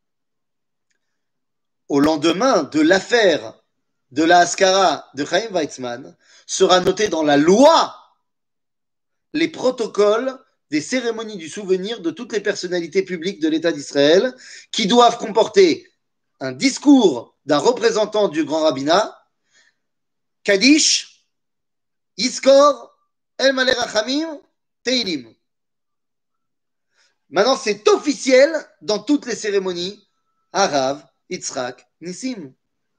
Au lendemain de l'affaire de la Haskara de Chaim Weizmann, sera noté dans la loi les protocoles des cérémonies du souvenir de toutes les personnalités publiques de l'État d'Israël qui doivent comporter un discours d'un représentant du grand rabbinat, Kaddish, Iskor, El Malé Rachamim, Teilim. Maintenant, c'est officiel dans toutes les cérémonies, Harav, Yitzhak, Nissim.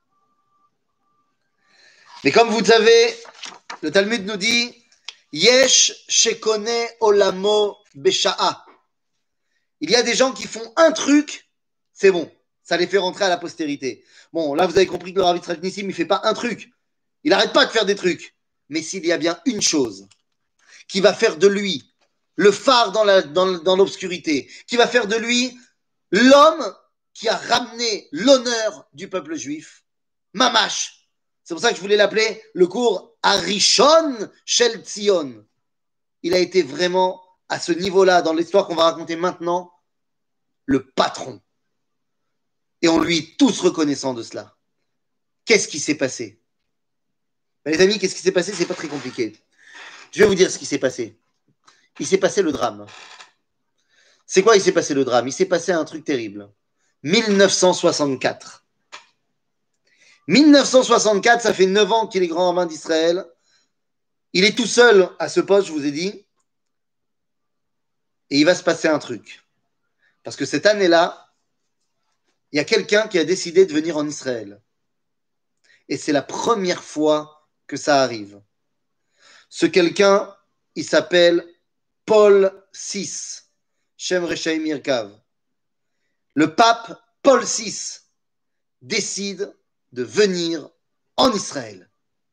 Mais comme vous savez, le Talmud nous dit Yesh shekone olamo besha'a. Il y a des gens qui font un truc, c'est bon, ça les fait rentrer à la postérité. Bon, là vous avez compris que le Rav Yitzhak Nissim, il ne fait pas un truc, il n'arrête pas de faire des trucs. Mais s'il y a bien une chose qui va faire de lui le phare dans, la, dans, dans l'obscurité, qui va faire de lui l'homme qui a ramené l'honneur du peuple juif, Mamash. C'est pour ça que je voulais l'appeler le cours Arishon Shel Tzion. Il a été vraiment à ce niveau-là, dans l'histoire qu'on va raconter maintenant, le patron. Et on lui est tous reconnaissants de cela. Qu'est-ce qui s'est passé? Ben, les amis, qu'est-ce qui s'est passé? C'est pas très compliqué. Je vais vous dire ce qui s'est passé. Il s'est passé le drame. C'est quoi il s'est passé le drame? Il s'est passé un truc terrible. mille neuf cent soixante-quatre. mille neuf cent soixante-quatre, ça fait neuf ans qu'il est grand rabbin d'Israël. Il est tout seul à ce poste, je vous ai dit. Et il va se passer un truc. Parce que cette année-là, il y a quelqu'un qui a décidé de venir en Israël. Et c'est la première fois que ça arrive. Ce quelqu'un, il s'appelle Paul six. Shem Reshaim Yirkav. Le pape Paul six décide de venir en Israël.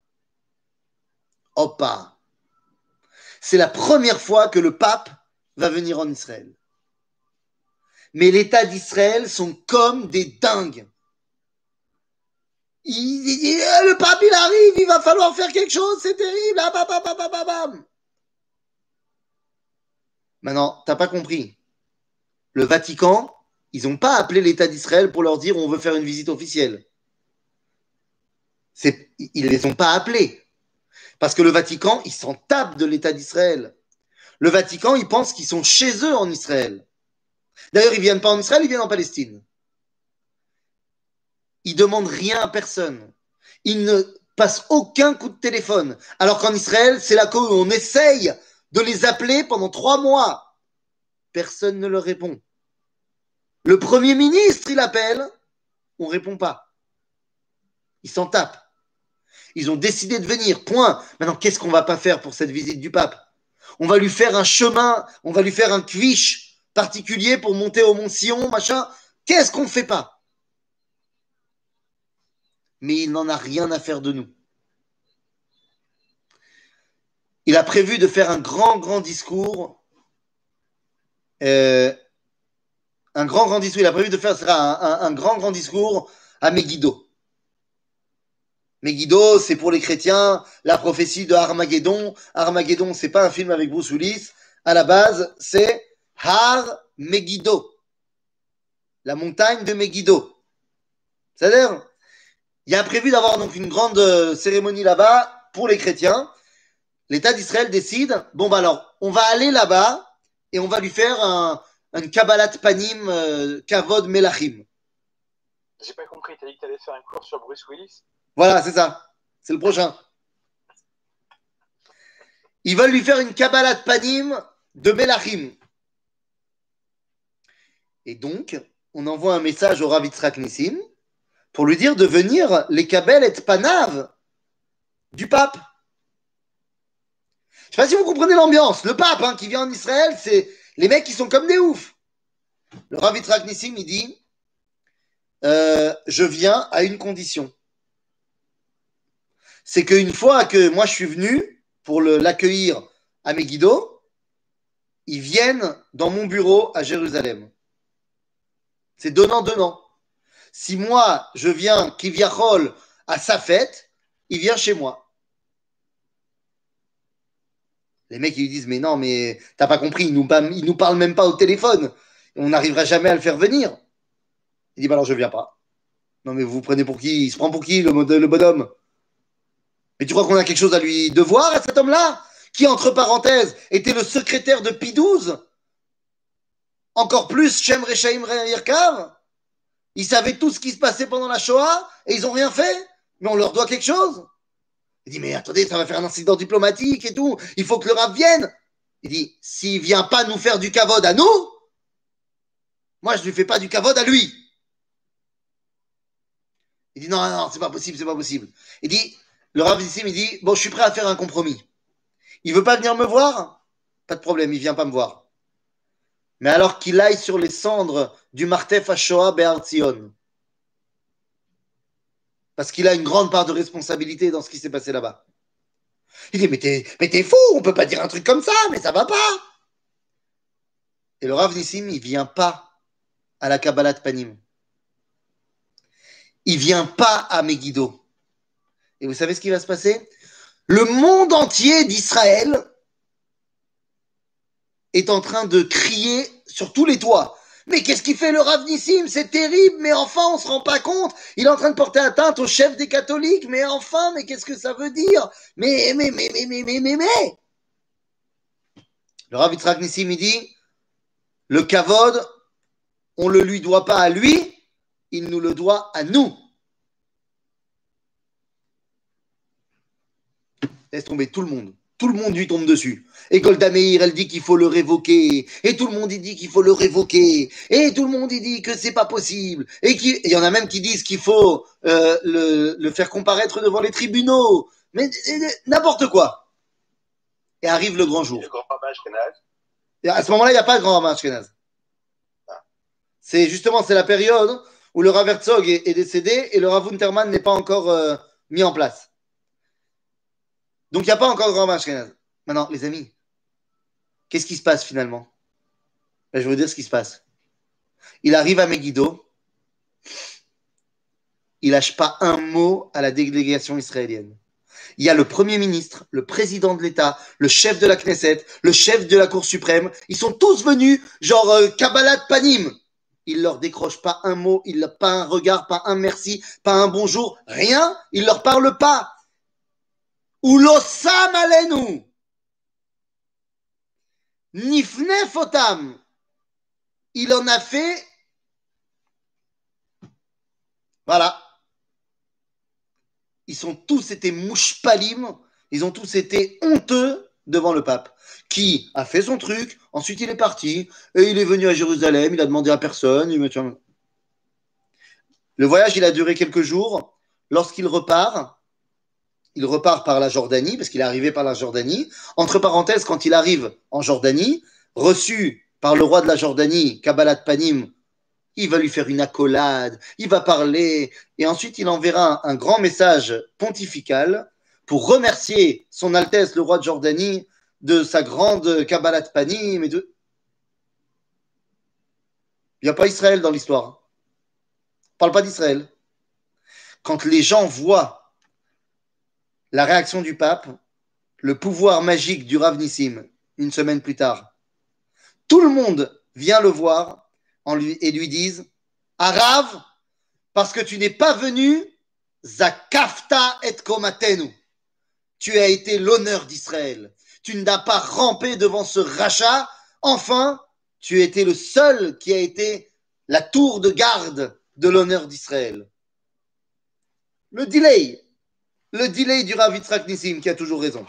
Opa! C'est la première fois que le pape va venir en Israël. Mais l'État d'Israël sont comme des dingues. Il, il, le pape, il arrive, il va falloir faire quelque chose, c'est terrible. Ah, bah, bah, bah, bah, bah, bah. Maintenant, t'as pas compris. Le Vatican, ils n'ont pas appelé l'État d'Israël pour leur dire on veut faire une visite officielle. C'est, ils ne les ont pas appelés. Parce que le Vatican, ils s'en tapent de l'État d'Israël. Le Vatican, ils pensent qu'ils sont chez eux en Israël. D'ailleurs, ils ne viennent pas en Israël, ils viennent en Palestine. Ils ne demandent rien à personne. Ils ne passent aucun coup de téléphone. Alors qu'en Israël, c'est là où on essaye de les appeler pendant trois mois. Personne ne leur répond. Le Premier ministre, il appelle, on ne répond pas. Ils s'en tapent. Ils ont décidé de venir, point. Maintenant, qu'est-ce qu'on ne va pas faire pour cette visite du pape? On va lui faire un chemin, on va lui faire un kvish particulier pour monter au Mont Sion, machin. Qu'est-ce qu'on ne fait pas? Mais il n'en a rien à faire de nous. Il a prévu de faire un grand, grand discours. Euh, un grand, grand discours. Il a prévu de faire un, un, un grand, grand discours à Megiddo. Megiddo, c'est pour les chrétiens la prophétie de Armageddon. Armageddon, c'est pas un film avec Bruce Willis. À la base, c'est Har Megiddo, la montagne de Megiddo. C'est-à-dire, il y a prévu d'avoir donc une grande cérémonie là-bas pour les chrétiens. L'État d'Israël décide, bon bah alors, on va aller là-bas et on va lui faire un, un Kabbalat Panim euh, Kavod Melachim. J'ai pas compris, t'as dit que t'allais faire un cours sur Bruce Willis? Voilà, c'est ça. C'est le prochain. Ils veulent lui faire une Kabbalat Panim de Melachim. Et donc, on envoie un message au Rav Yitzhak Nissim pour lui dire de venir les Kabel et Panav du pape. Je ne sais pas si vous comprenez l'ambiance. Le pape hein, qui vient en Israël, c'est les mecs qui sont comme des oufs. Le Rav Yitzhak Nissim, il dit euh, je viens à une condition. C'est qu'une fois que moi je suis venu pour le, l'accueillir à Megiddo, ils viennent dans mon bureau à Jérusalem. C'est donnant-donnant. Si moi je viens Kivyachol à sa fête, il vient chez moi. Les mecs ils lui disent mais non mais t'as pas compris, il nous, il nous parle même pas au téléphone, on n'arrivera jamais à le faire venir. Il dit bah alors je viens pas. Non mais vous vous prenez pour qui? Il se prend pour qui le, le bonhomme? Mais tu crois qu'on a quelque chose à lui devoir à cet homme-là, qui, entre parenthèses, était le secrétaire de Pie douze? Encore plus, Shem Reshaim Yirkav? Ils savaient tout ce qui se passait pendant la Shoah et ils n'ont rien fait? Mais on leur doit quelque chose? Il dit, mais attendez, ça va faire un incident diplomatique et tout, il faut que le Rav vienne. Il dit, s'il ne vient pas nous faire du kavod à nous, moi je ne lui fais pas du kavod à lui. Il dit, non, non, c'est pas possible, c'est pas possible. Il dit, le Rav Nissim, il dit, bon, je suis prêt à faire un compromis. Il veut pas venir me voir? Pas de problème, il vient pas me voir. Mais alors qu'il aille sur les cendres du Martef HaShoah Be'ar Tzion. Parce qu'il a une grande part de responsabilité dans ce qui s'est passé là-bas. Il dit, mais t'es, mais t'es fou, on peut pas dire un truc comme ça, mais ça va pas. Et le Rav Nissim, il vient pas. à la Kabbalat Panim. Il ne vient pas à Megiddo. Et vous savez ce qui va se passer? Le monde entier d'Israël est en train de crier sur tous les toits. Mais qu'est-ce qu'il fait le Rav Nissim? C'est terrible, mais enfin, on ne se rend pas compte. Il est en train de porter atteinte au chef des catholiques. Mais enfin, mais qu'est-ce que ça veut dire? Mais, mais, mais, mais, mais, mais, mais, mais. Le Rav Yitzhak Nissim, il dit, le kavod, on ne le lui doit pas à lui, il nous le doit à nous. Laisse tomber tout le monde. Tout le monde lui tombe dessus. Et Golda Meir, elle dit qu'il faut le révoquer. Et tout le monde, il dit qu'il faut le révoquer. Et tout le monde, il dit que c'est pas possible. Et il y en a même qui disent qu'il faut euh, le, le faire comparaître devant les tribunaux. Mais n'importe quoi. Et arrive le grand jour. Le grand Rav Ashkenaz. Et à ce moment-là, il n'y a pas de grand Rav Ashkenaz. C'est justement, c'est la période où le Rav Herzog est, est décédé et le Rav Unterman n'est pas encore euh, mis en place. Donc, il n'y a pas encore de grand Rav Ashkenaz. Maintenant, les amis, qu'est-ce qui se passe finalement? Ben, je vais vous dire ce qui se passe. Il arrive à Megiddo, il lâche pas un mot à la délégation israélienne. Il y a le Premier ministre, le président de l'État, le chef de la Knesset, le chef de la Cour suprême. Ils sont tous venus, genre euh, Kabbalat Panim. Il leur décroche pas un mot, il leur pas un regard, pas un merci, pas un bonjour, rien. Il leur parle pas. Ulosam alenu. Nifnef otam. Il en a fait. Voilà. Ils sont tous été mouchpalim. Ils ont tous été honteux devant le pape, qui a fait son truc. Ensuite, il est parti et il est venu à Jérusalem. Il a demandé à personne. Il me... Le voyage, il a duré quelques jours. Lorsqu'il repart, il repart par la Jordanie, parce qu'il est arrivé par la Jordanie. Entre parenthèses, quand il arrive en Jordanie, reçu par le roi de la Jordanie, Kabbalat Panim, il va lui faire une accolade, il va parler, et ensuite il enverra un, un grand message pontifical pour remercier son Altesse, le roi de Jordanie, de sa grande Kabbalat Panim. Et de... Il n'y a pas Israël dans l'histoire. On ne parle pas d'Israël. Quand les gens voient la réaction du pape, le pouvoir magique du Rav Nissim, une semaine plus tard, tout le monde vient le voir en lui, et lui disent « Arav, parce que tu n'es pas venu, Zakafta et komatenu. Tu as été l'honneur d'Israël. Tu n'as pas rampé devant ce rachat. Enfin, tu étais le seul qui a été la tour de garde de l'honneur d'Israël. » Le delay. Le delay du Rav Yitzhak Nissim qui a toujours raison.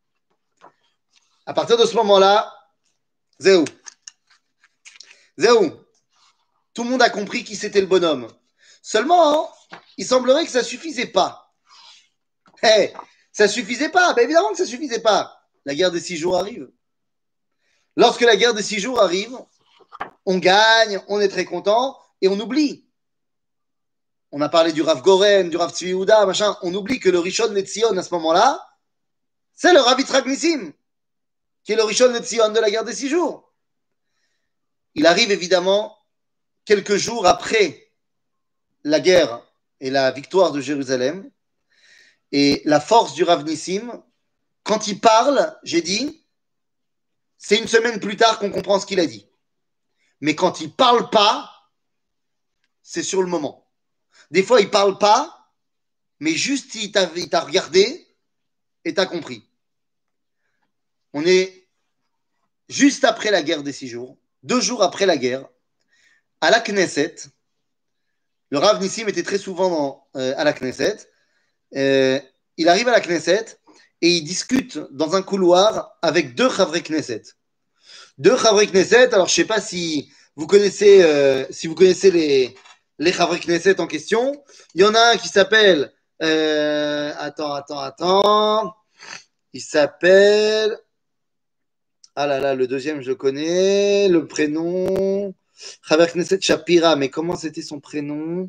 À partir de ce moment-là, Zéou. Zéou. Tout le monde a compris qui c'était le bonhomme. Seulement, hein, il semblerait que ça ne suffisait pas. Hey, ça ne suffisait pas. Ben évidemment que ça ne suffisait pas. La guerre des six jours arrive. Lorsque la guerre des six jours arrive, on gagne, on est très content et on oublie. On a parlé du Rav Goren, du Rav Tzvi Yehuda, machin. On oublie que le Rishon LeZion à ce moment-là, c'est le Rav Yitzhak Nissim, qui est le Rishon LeZion de la guerre des six jours. Il arrive évidemment quelques jours après la guerre et la victoire de Jérusalem. Et la force du Rav Nissim, quand il parle, j'ai dit, c'est une semaine plus tard qu'on comprend ce qu'il a dit. Mais quand il ne parle pas, c'est sur le moment. Des fois, il ne parle pas, mais juste il t'a, il t'a regardé et t'as compris. On est juste après la guerre des six jours, deux jours après la guerre, à la Knesset. Le Rav Nissim était très souvent dans, euh, à la Knesset. Euh, il arrive à la Knesset et il discute dans un couloir avec deux Chavrei Knesset. Deux Chavrei Knesset, alors je ne sais pas si vous connaissez, euh, si vous connaissez les... les Chavrei Knesset en question. Il y en a un qui s'appelle... Euh, attends, attends, attends. Il s'appelle... Ah là là, le deuxième, je le connais. Le prénom... Chavrei Knesset Shapira. Mais comment c'était son prénom?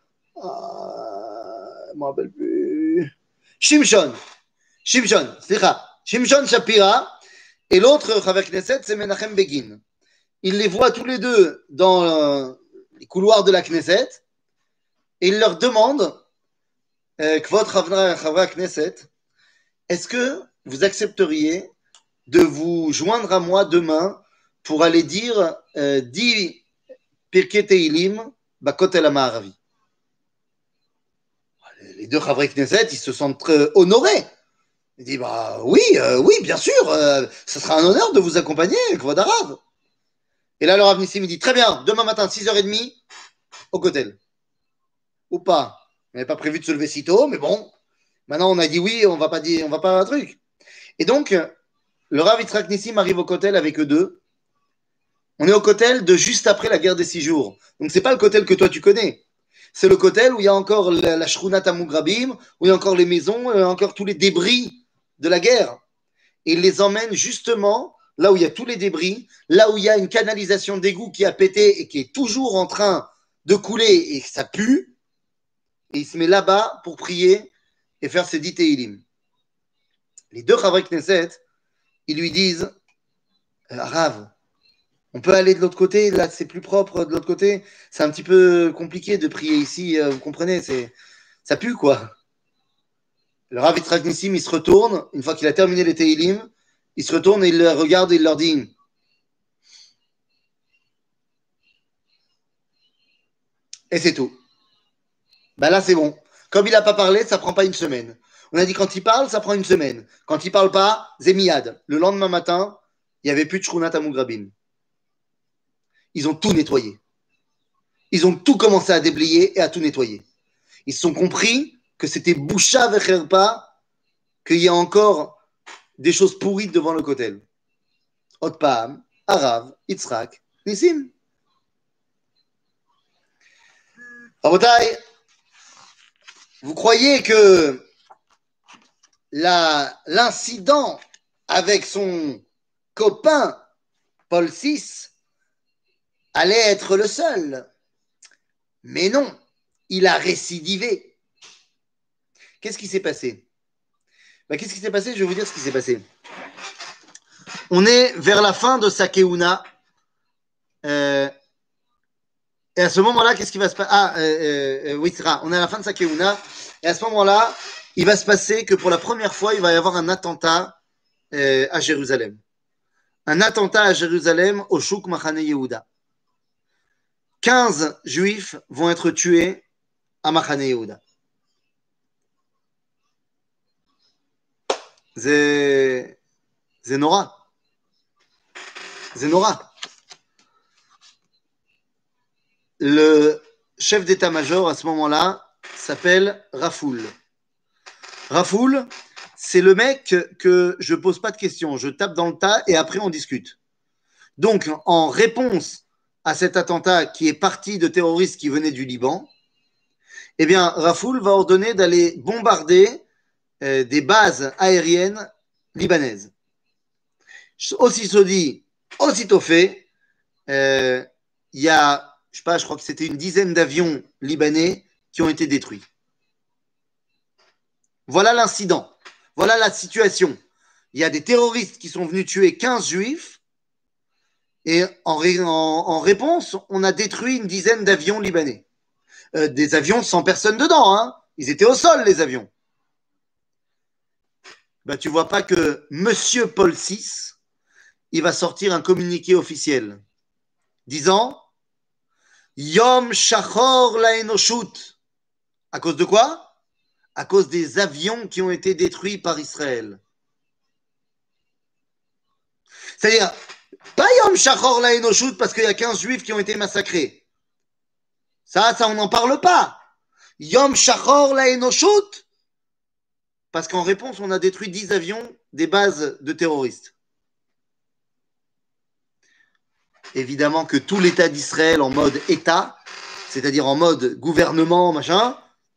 ah, Je ne me rappelle plus. Shimshon. Shimshon, c'est ça. Shimshon Shapira. Et l'autre Chavrei Knesset, c'est Menachem Begin. Il les voit tous les deux dans... Euh, les couloirs de la Knesset, et il leur demande, euh, Kvod Chavra Knesset, est-ce que vous accepteriez de vous joindre à moi demain pour aller dire euh, dix Pirkei Teilim Bakotel HaMa'aravi. Les deux Chavra Knesset, ils se sentent très honorés. Il dit, bah oui, euh, oui, bien sûr, euh, ce sera un honneur de vous accompagner, Kvod Harav. Et là, le Rav Nissim, il dit, très bien, demain matin, six heures trente, au Kotel. Ou pas. On n'avait pas prévu de se lever si tôt, mais bon, maintenant on a dit oui, on va pas dire, on va pas un truc. Et donc, le Rav Yitzhak Nissim arrive au Kotel avec eux deux. On est au Kotel de juste après la guerre des six jours. Donc, c'est pas le Kotel que toi tu connais. C'est le Kotel où il y a encore la, la Shrunat Amugrabim, où il y a encore les maisons, il y a encore tous les débris de la guerre. Et il les emmène justement là où il y a tous les débris, là où il y a une canalisation d'égout qui a pété et qui est toujours en train de couler et ça pue. Et il se met là-bas pour prier et faire ses dix Teilim. Les deux Chavra Knesset, ils lui disent Rav, on peut aller de l'autre côté, là c'est plus propre de l'autre côté. C'est un petit peu compliqué de prier ici, vous comprenez, c'est, ça pue quoi. Le Rav Yitzhak Nissim, il se retourne, une fois qu'il a terminé les Teilim, il se retourne et il les regarde et il leur dit et c'est tout. Ben là c'est bon. Comme il n'a pas parlé, ça ne prend pas une semaine. On a dit quand il parle, ça prend une semaine. Quand il ne parle pas, Zémiad. Le lendemain matin, il n'y avait plus de Shrunat Amugrabim. Ils ont tout nettoyé. Ils ont tout commencé à déblayer et à tout nettoyer. Ils se sont compris que c'était Boucha Vecherpa, qu'il y a encore des choses pourries devant le Kotel. Otpam, Arav, Yitzhak, Nissim. Rabotai, vous croyez que la, l'incident avec son copain Paul six allait être le seul? Mais non, il a récidivé. Qu'est-ce qui s'est passé? Ben, qu'est-ce qui s'est passé? Je vais vous dire ce qui s'est passé. On est vers la fin de sa Keuna. Euh, et à ce moment-là, qu'est-ce qui va se passer? Ah, euh, euh, oui, c'est ça. On est à la fin de sa Keuna. Et à ce moment-là, il va se passer que pour la première fois, il va y avoir un attentat euh, à Jérusalem. Un attentat à Jérusalem au Shuk Machane Yehuda. quinze juifs vont être tués à Machane Yehuda. C'est c'est Nora. C'est Nora. Le chef d'état-major à ce moment-là s'appelle Rafoul. Rafoul, c'est le mec que, que je pose pas de questions, je tape dans le tas et après on discute. Donc, en réponse à cet attentat qui est parti de terroristes qui venaient du Liban, eh bien, Rafoul va ordonner d'aller bombarder euh, des bases aériennes libanaises. Aussitôt dit, aussitôt fait, euh, il y a je sais pas, je crois que c'était une dizaine d'avions libanais qui ont été détruits. Voilà l'incident. Voilà la situation. Il y a des terroristes qui sont venus tuer quinze juifs et en, ré, en, en réponse, on a détruit une dizaine d'avions libanais. Euh, des avions sans personne dedans, hein. Ils étaient au sol, les avions. Ben, tu vois pas que Monsieur Paul six, il va sortir un communiqué officiel disant Yom Shachor la Enoshut. À cause de quoi? À cause des avions qui ont été détruits par Israël. C'est-à-dire, pas Yom Shachor la Enoshut parce qu'il y a quinze juifs qui ont été massacrés. Ça, ça, on n'en parle pas. Yom Shachor la Enoshut parce qu'en réponse, on a détruit dix avions des bases de terroristes. Évidemment que tout l'État d'Israël en mode État, c'est-à-dire en mode gouvernement, machin,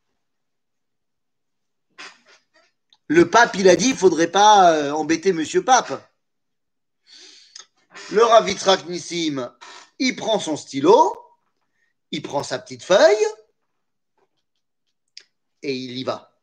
le pape, il a dit, il ne faudrait pas euh, embêter monsieur pape. Le Rav Yitzhak Nissim, il prend son stylo, il prend sa petite feuille et il y va.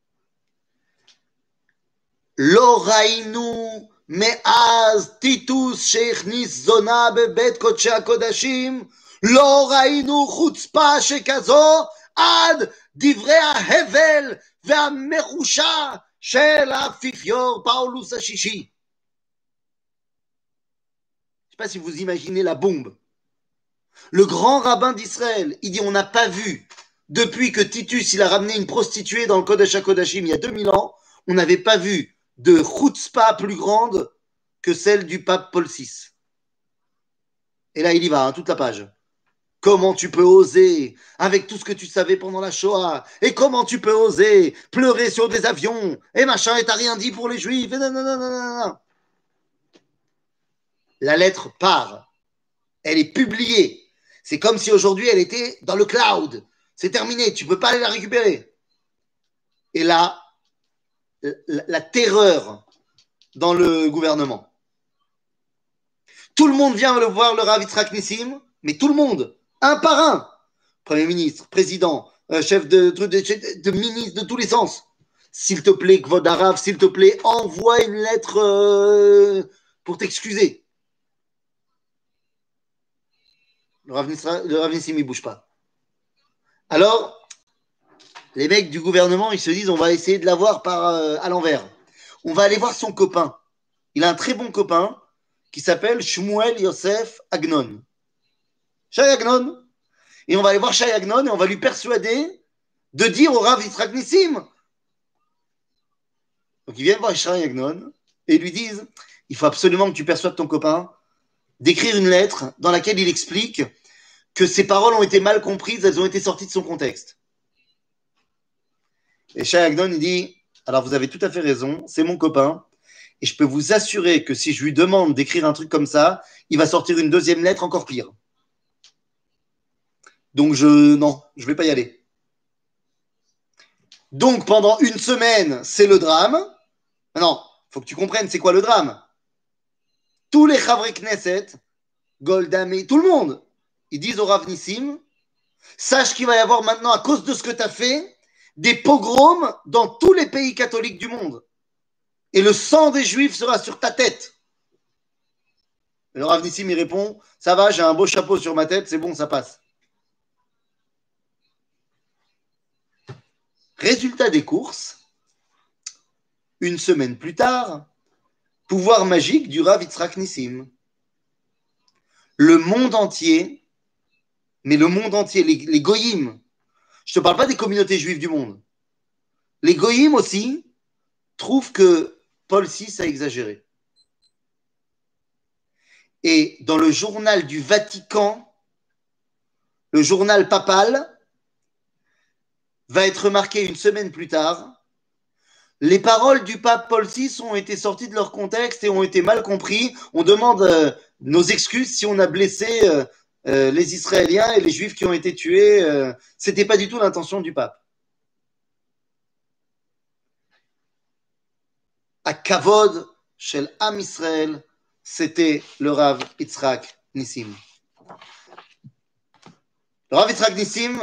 Lo raïnu me'az titus שהכניס זונה בבית קודשי הקודשים לא ראינו חוצפה שכזו עד דברי ההבל והמרושע של האפיפיור פאולוס השישי. Je ne sais pas si vous imaginez la bombe. Le grand rabbin d'Israël, il dit on n'a pas vu, depuis que Titus il a ramené une prostituée dans le Kodesh HaKodashim il y a deux mille ans, on n'avait pas vu de chutzpah plus grande que celle du pape Paul six. Et là il y va, hein, toute la page. Comment tu peux oser, avec tout ce que tu savais pendant la Shoah, et comment tu peux oser pleurer sur des avions, et machin, et t'as rien dit pour les Juifs, et non, non, non, non, non, non. La lettre part, elle est publiée. C'est comme si aujourd'hui elle était dans le cloud. C'est terminé, tu ne peux pas aller la récupérer. Et là, la, la terreur dans le gouvernement. Tout le monde vient le voir, le Rav Yitzhak Nissim, mais tout le monde, un par un. Premier ministre, président, euh, chef de, de, de, de ministre de tous les sens. S'il te plaît, Kvod Harav, s'il te plaît, envoie une lettre euh, pour t'excuser. Le Rav Nissim, il ne bouge pas. Alors, les mecs du gouvernement, ils se disent, on va essayer de l'avoir par, euh, à l'envers. On va aller voir son copain. Il a un très bon copain qui s'appelle Shmuel Yosef Agnon. Shai Agnon. Et on va aller voir Shai Agnon et on va lui persuader de dire au Rav Yitzhak Nissim. Donc ils viennent voir Shai Agnon et ils lui disent, il faut absolument que tu persuades ton copain d'écrire une lettre dans laquelle il explique que ses paroles ont été mal comprises, elles ont été sorties de son contexte. Et Shai Agnon, il dit, alors vous avez tout à fait raison, c'est mon copain, et je peux vous assurer que si je lui demande d'écrire un truc comme ça, il va sortir une deuxième lettre encore pire. Donc je, non, je ne vais pas y aller. Donc pendant une semaine, c'est le drame. Non, il faut que tu comprennes, c'est quoi le drame? Tous les Chavrei Knesset, Golda Meir, tout le monde, ils disent au Rav Nissim, sache qu'il va y avoir maintenant, à cause de ce que tu as fait, des pogroms dans tous les pays catholiques du monde. Et le sang des Juifs sera sur ta tête. Et le Rav Nissim, il répond, ça va, j'ai un beau chapeau sur ma tête, c'est bon, ça passe. Résultat des courses, une semaine plus tard, pouvoir magique du Rav Yitzhak Nissim. Le monde entier, mais le monde entier, les, les goyim, je ne te parle pas des communautés juives du monde, les goyim aussi trouvent que Paul six a exagéré. Et dans le journal du Vatican, le journal papal, va être marqué une semaine plus tard, les paroles du pape Paul six ont été sorties de leur contexte et ont été mal compris. On demande euh, nos excuses si on a blessé euh, euh, les Israéliens et les Juifs qui ont été tués. Euh, Ce n'était pas du tout l'intention du pape. À Kavod, chez Am Israël, c'était le Rav Yitzhak Nissim. Le Rav Yitzhak Nissim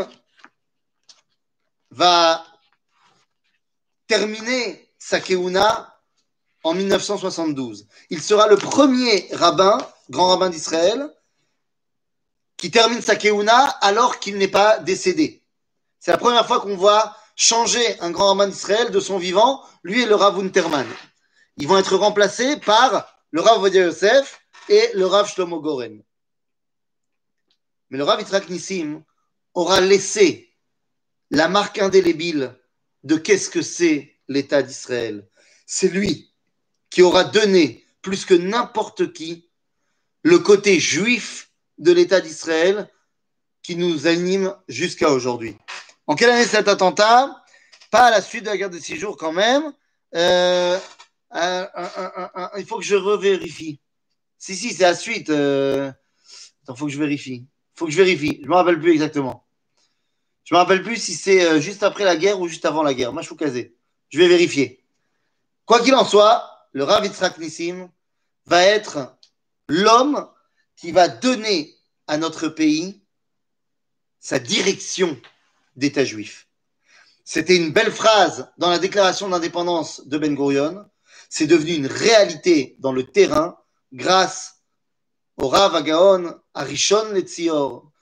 va terminer sa Keuna en mille neuf cent soixante-douze. Il sera le premier rabbin, grand rabbin d'Israël, qui termine sa Keuna alors qu'il n'est pas décédé. C'est la première fois qu'on voit changer un grand rabbin d'Israël de son vivant, lui et le Rav Unterman. Ils vont être remplacés par le Rav Ovadia Yosef et le Rav Shlomo Goren. Mais le Rav Yitzhak Nissim aura laissé la marque indélébile de qu'est-ce que c'est l'État d'Israël. C'est lui qui aura donné, plus que n'importe qui, le côté juif de l'État d'Israël qui nous anime jusqu'à aujourd'hui. En quelle année cet attentat? Pas à la suite de la guerre de six jours quand même. Euh, euh, euh, euh, euh, il faut que je revérifie. Si, si, c'est à la suite. Euh... Attends, il faut que je vérifie. Il faut que je vérifie. Je ne me rappelle plus exactement. Je ne me rappelle plus si c'est juste après la guerre ou juste avant la guerre. Moi, je suis casé. Je vais vérifier. Quoi qu'il en soit, le Rav Yitzhak Nissim va être l'homme qui va donner à notre pays sa direction d'État juif. C'était une belle phrase dans la déclaration d'indépendance de Ben Gurion. C'est devenu une réalité dans le terrain grâce au Rav Agaon Arishon Letzior,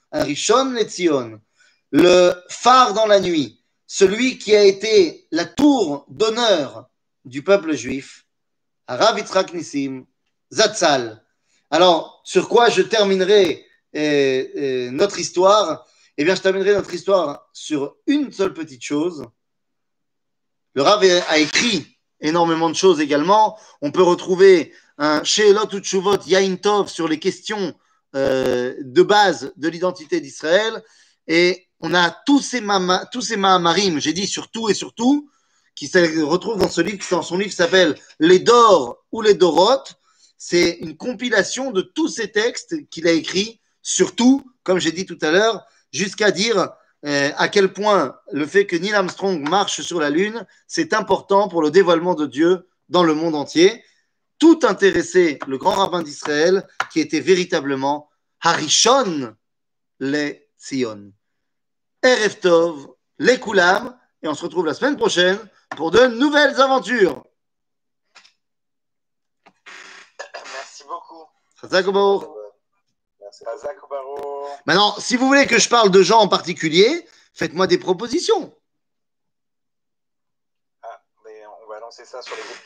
un Rishon Letzion, le phare dans la nuit, celui qui a été la tour d'honneur du peuple juif, Harav Yitzhak Nissim, Zatzal. Alors, sur quoi je terminerai euh, euh, notre histoire? Eh bien, je terminerai notre histoire sur une seule petite chose. Le Rav a écrit énormément de choses également. On peut retrouver un She'elot Utshuvot Yain Tov sur les questions euh, de base de l'identité d'Israël. Et on a tous ces, mama, tous ces Mahamarim, j'ai dit surtout et surtout, qui se retrouvent dans ce livre, qui dans son livre s'appelle Les Dors ou les Doroth. C'est une compilation de tous ces textes qu'il a écrits, surtout, comme j'ai dit tout à l'heure, jusqu'à dire euh, à quel point le fait que Neil Armstrong marche sur la Lune, c'est important pour le dévoilement de Dieu dans le monde entier. Tout intéressait le grand rabbin d'Israël, qui était véritablement Harishon le Tzion. Erev Tov, les Koulam, et on se retrouve la semaine prochaine pour de nouvelles aventures. Merci beaucoup. Chazak U'Baruch. Merci. Chazak U'Baruch. Maintenant, si vous voulez que je parle de gens en particulier, faites-moi des propositions. Ah, mais on va lancer ça sur les groupes.